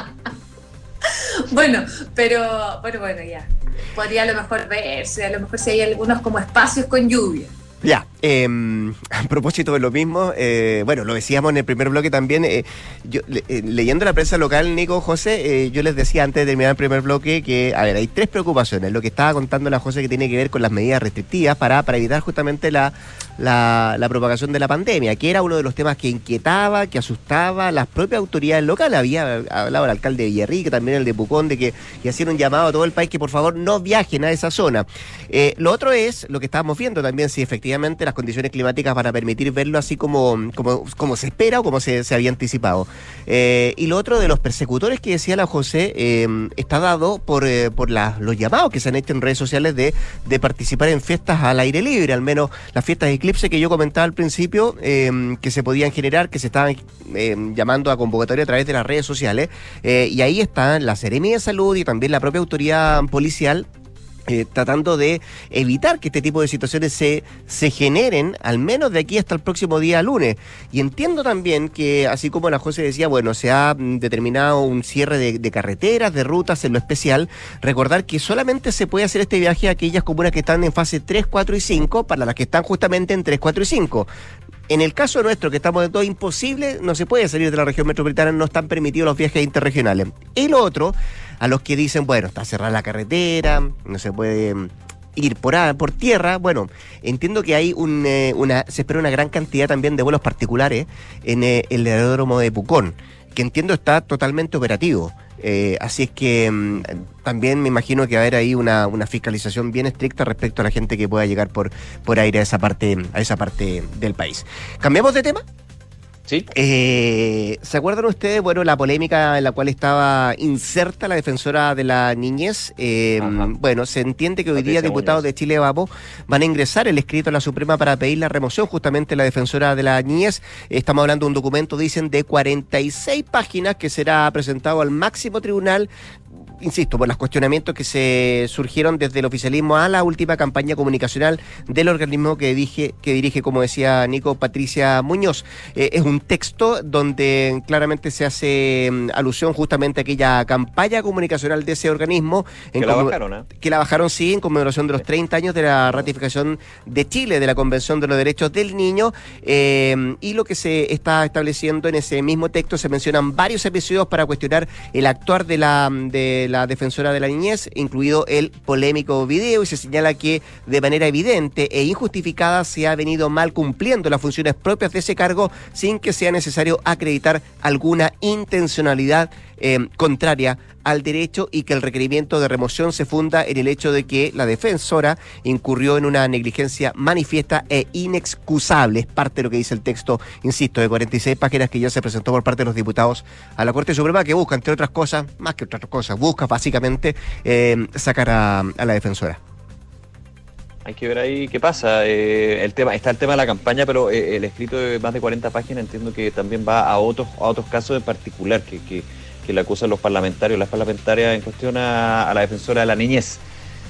Bueno, pero bueno, bueno, ya. Podría a lo mejor verse, a lo mejor si hay algunos como espacios con lluvia. Ya, eh, a propósito de lo mismo, eh, bueno, lo decíamos en el primer bloque también, eh, yo, le, eh, leyendo la prensa local, Nico, José, eh, yo les decía antes de terminar el primer bloque que, a ver, hay tres preocupaciones. Lo que estaba contando la José que tiene que ver con las medidas restrictivas para, para evitar justamente la, la, la propagación de la pandemia, que era uno de los temas que inquietaba, que asustaba a las propias autoridades locales. Había hablado el alcalde de Villarrica, también el de Pucón, de que, que hacían un llamado a todo el país que por favor no viajen a esa zona. Eh, lo otro es, lo que estábamos viendo también, si efectivamente las condiciones climáticas van a permitir verlo así como, como, como se espera o como se, se había anticipado. Eh, y lo otro de los persecutores que decía la José, eh, está dado por, eh, por la, los llamados que se han hecho en redes sociales de, de participar en fiestas al aire libre, al menos las fiestas de eclipse que yo comentaba al principio, eh, que se podían generar, que se estaban eh, llamando a convocatoria a través de las redes sociales, eh, y ahí están la Seremi de Salud y también la propia autoridad policial, Eh, tratando de evitar que este tipo de situaciones se, se generen, al menos de aquí hasta el próximo día lunes. Y entiendo también que, así como la José decía, bueno, se ha mm, determinado un cierre de, de carreteras, de rutas en lo especial, recordar que solamente se puede hacer este viaje a aquellas comunas que están en fase tres, cuatro y cinco, para las que están justamente en tres, cuatro y cinco. En el caso nuestro, que estamos de todo imposible, no se puede salir de la región metropolitana, no están permitidos los viajes interregionales. Y lo otro, a los que dicen, bueno, está cerrada la carretera, no se puede ir por, a, por tierra, bueno, entiendo que hay un, eh, una, se espera una gran cantidad también de vuelos particulares en eh, el aeródromo de Pucón, que entiendo está totalmente operativo. Eh, así es que mmm, también me imagino que va a haber ahí una, una fiscalización bien estricta respecto a la gente que pueda llegar por, por aire a esa parte, a esa parte del país. ¿Cambiamos de tema? Sí. Eh, ¿Se acuerdan ustedes, bueno, la polémica en la cual estaba inserta la defensora de la niñez? Eh, bueno, se entiende que hoy día diputados de Chile Vamos van a ingresar el escrito a la Suprema para pedir la remoción justamente de la defensora de la niñez. Estamos hablando de un documento, dicen, de cuarenta y seis páginas que será presentado al máximo tribunal, insisto, por los cuestionamientos que se surgieron desde el oficialismo a la última campaña comunicacional del organismo que dirige, que dirige como decía Nico, Patricia Muñoz. Eh, es un texto donde claramente se hace um, alusión justamente a aquella campaña comunicacional de ese organismo. En que la bajaron, ¿eh? Que la bajaron, sí, en conmemoración de los treinta años de la ratificación de Chile de la Convención de los Derechos del Niño. Eh, y lo que se está estableciendo en ese mismo texto, se mencionan varios episodios para cuestionar el actuar de la... de la defensora de la niñez, incluido el polémico video, y se señala que de manera evidente e injustificada se ha venido mal cumpliendo las funciones propias de ese cargo sin que sea necesario acreditar alguna intencionalidad eh, contraria al derecho, y que el requerimiento de remoción se funda en el hecho de que la defensora incurrió en una negligencia manifiesta e inexcusable. Es parte de lo que dice el texto, insisto, de cuarenta y seis páginas que ya se presentó por parte de los diputados a la Corte Suprema, que busca, entre otras cosas, más que otras cosas, busca básicamente eh, sacar a, a la defensora. Hay que ver ahí qué pasa. Eh, el tema está el tema de la campaña, pero eh, el escrito de más de cuarenta páginas entiendo que también va a otros a otros casos en particular que, que, que le acusan los parlamentarios, las parlamentarias en cuestión a, a la defensora de la niñez.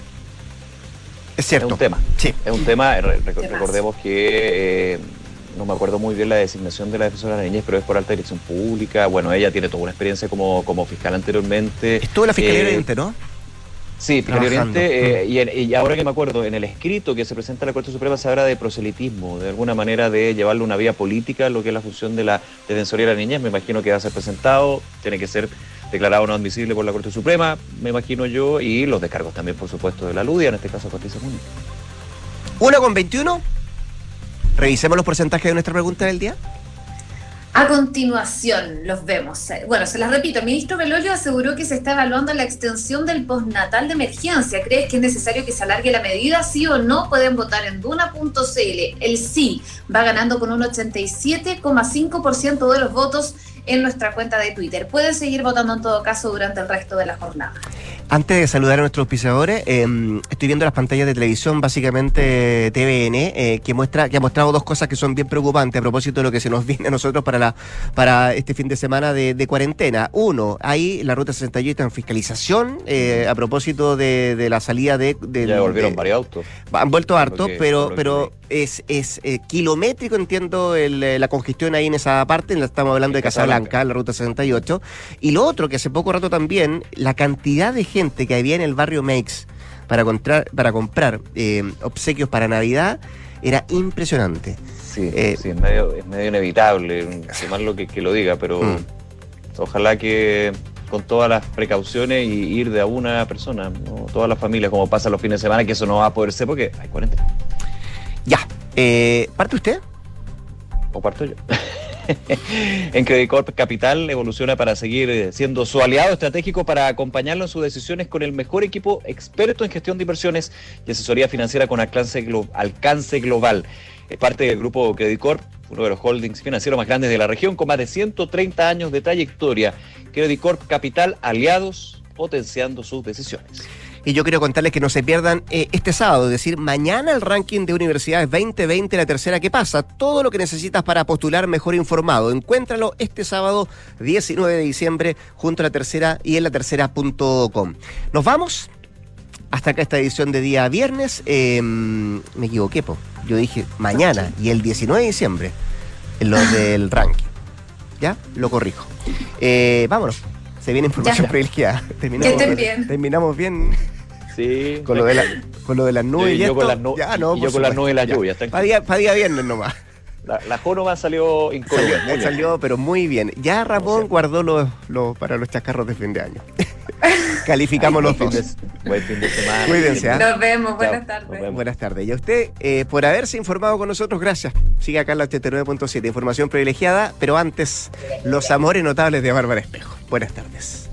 Es cierto. Es un tema. Sí. Es un tema. Re, recordemos que eh, no me acuerdo muy bien la designación de la defensora de la niñez, pero es por alta dirección pública. Bueno, ella tiene toda una experiencia como, como fiscal anteriormente. Estuvo en la Fiscalía eh, Oriente, ¿no? Sí, Fiscalía Oriente, eh, y, en, y ahora que me acuerdo, en el escrito que se presenta a la Corte Suprema se habla de proselitismo, de alguna manera de llevarle una vía política, lo que es la función de la Defensoría de la Niñez. Me imagino que va a ser presentado, tiene que ser declarado no admisible por la Corte Suprema, me imagino yo, y los descargos también, por supuesto, de la Ludia, en este caso Patricia Muñoz. Una con veintiuno. Revisemos los porcentajes de nuestra pregunta del día. A continuación, los vemos. Bueno, se las repito, el ministro Belolio aseguró que se está evaluando la extensión del postnatal de emergencia. ¿Crees que es necesario que se alargue la medida? ¿Sí o no? Pueden votar en duna punto c l. El sí va ganando con un ochenta y siete coma cinco por ciento de los votos en nuestra cuenta de Twitter. Pueden seguir votando en todo caso durante el resto de la jornada. Antes de saludar a nuestros auspiciadores, eh, estoy viendo las pantallas de televisión, básicamente T V N, eh, que muestra que ha mostrado dos cosas que son bien preocupantes a propósito de lo que se nos viene a nosotros para la para este fin de semana de, de cuarentena. Uno, hay la Ruta sesenta y ocho en fiscalización, eh, a propósito de, de la salida de... de ya volvieron de, varios autos. Han vuelto hartos, que, pero pero es, es eh, kilométrico, entiendo, el, la congestión ahí en esa parte, estamos hablando de Casablanca, la Ruta sesenta y ocho. Y lo otro, que hace poco rato también, la cantidad de gente que había en el barrio Meix para comprar, para comprar eh, obsequios para Navidad era impresionante. Sí, eh, sí, es medio, es medio inevitable, qué malo que, que lo diga, pero mm. ojalá que con todas las precauciones y ir de a una persona, ¿no? Todas las familias, como pasa los fines de semana, que eso no va a poder ser porque hay cuarentena. Ya, eh, ¿parte usted? ¿O parto yo? En Credit Corp Capital evoluciona para seguir siendo su aliado estratégico para acompañarlo en sus decisiones con el mejor equipo experto en gestión de inversiones y asesoría financiera con alcance, glo- alcance global. Es parte del grupo Credit Corp, uno de los holdings financieros más grandes de la región, con más de ciento treinta años de trayectoria. Credit Corp Capital, aliados, potenciando sus decisiones. Y yo quiero contarles que no se pierdan eh, este sábado, es decir, mañana el ranking de universidades veinte veinte, la tercera que pasa. Todo lo que necesitas para postular mejor informado. Encuéntralo este sábado diecinueve de diciembre junto a la tercera y en la tercera punto com. Nos vamos. Hasta acá esta edición de día viernes. Eh, me equivoqué, po. Yo dije mañana y el diecinueve de diciembre en lo del ranking. ¿Ya? Lo corrijo. Eh, vámonos. Se viene información Ya. privilegiada. Terminamos, Que estén bien. Terminamos bien. Sí. Con lo de, la, con lo de las nubes Sí, y yo esto. con las nu- ya, no, y por yo con las supuesto. nubes y las Ya. lluvias, tranquilo. Para día, pa' día viernes nomás. La, la Jónova salió incómoda. Salió, muy bien. salió, pero muy bien. Ya Ramón guardó los, los para los chascarros de fin de año. Calificamos los Buen dos. fin de- Buen fin de semana. Cuídense, ¿ah? Nos vemos, buenas Chao, tardes. nos vemos. Buenas tardes. Y a usted, eh, por haberse informado con nosotros, gracias. Sigue acá en la ochenta y nueve punto siete, información privilegiada, pero antes, los amores notables de Bárbara Espejo. Buenas tardes.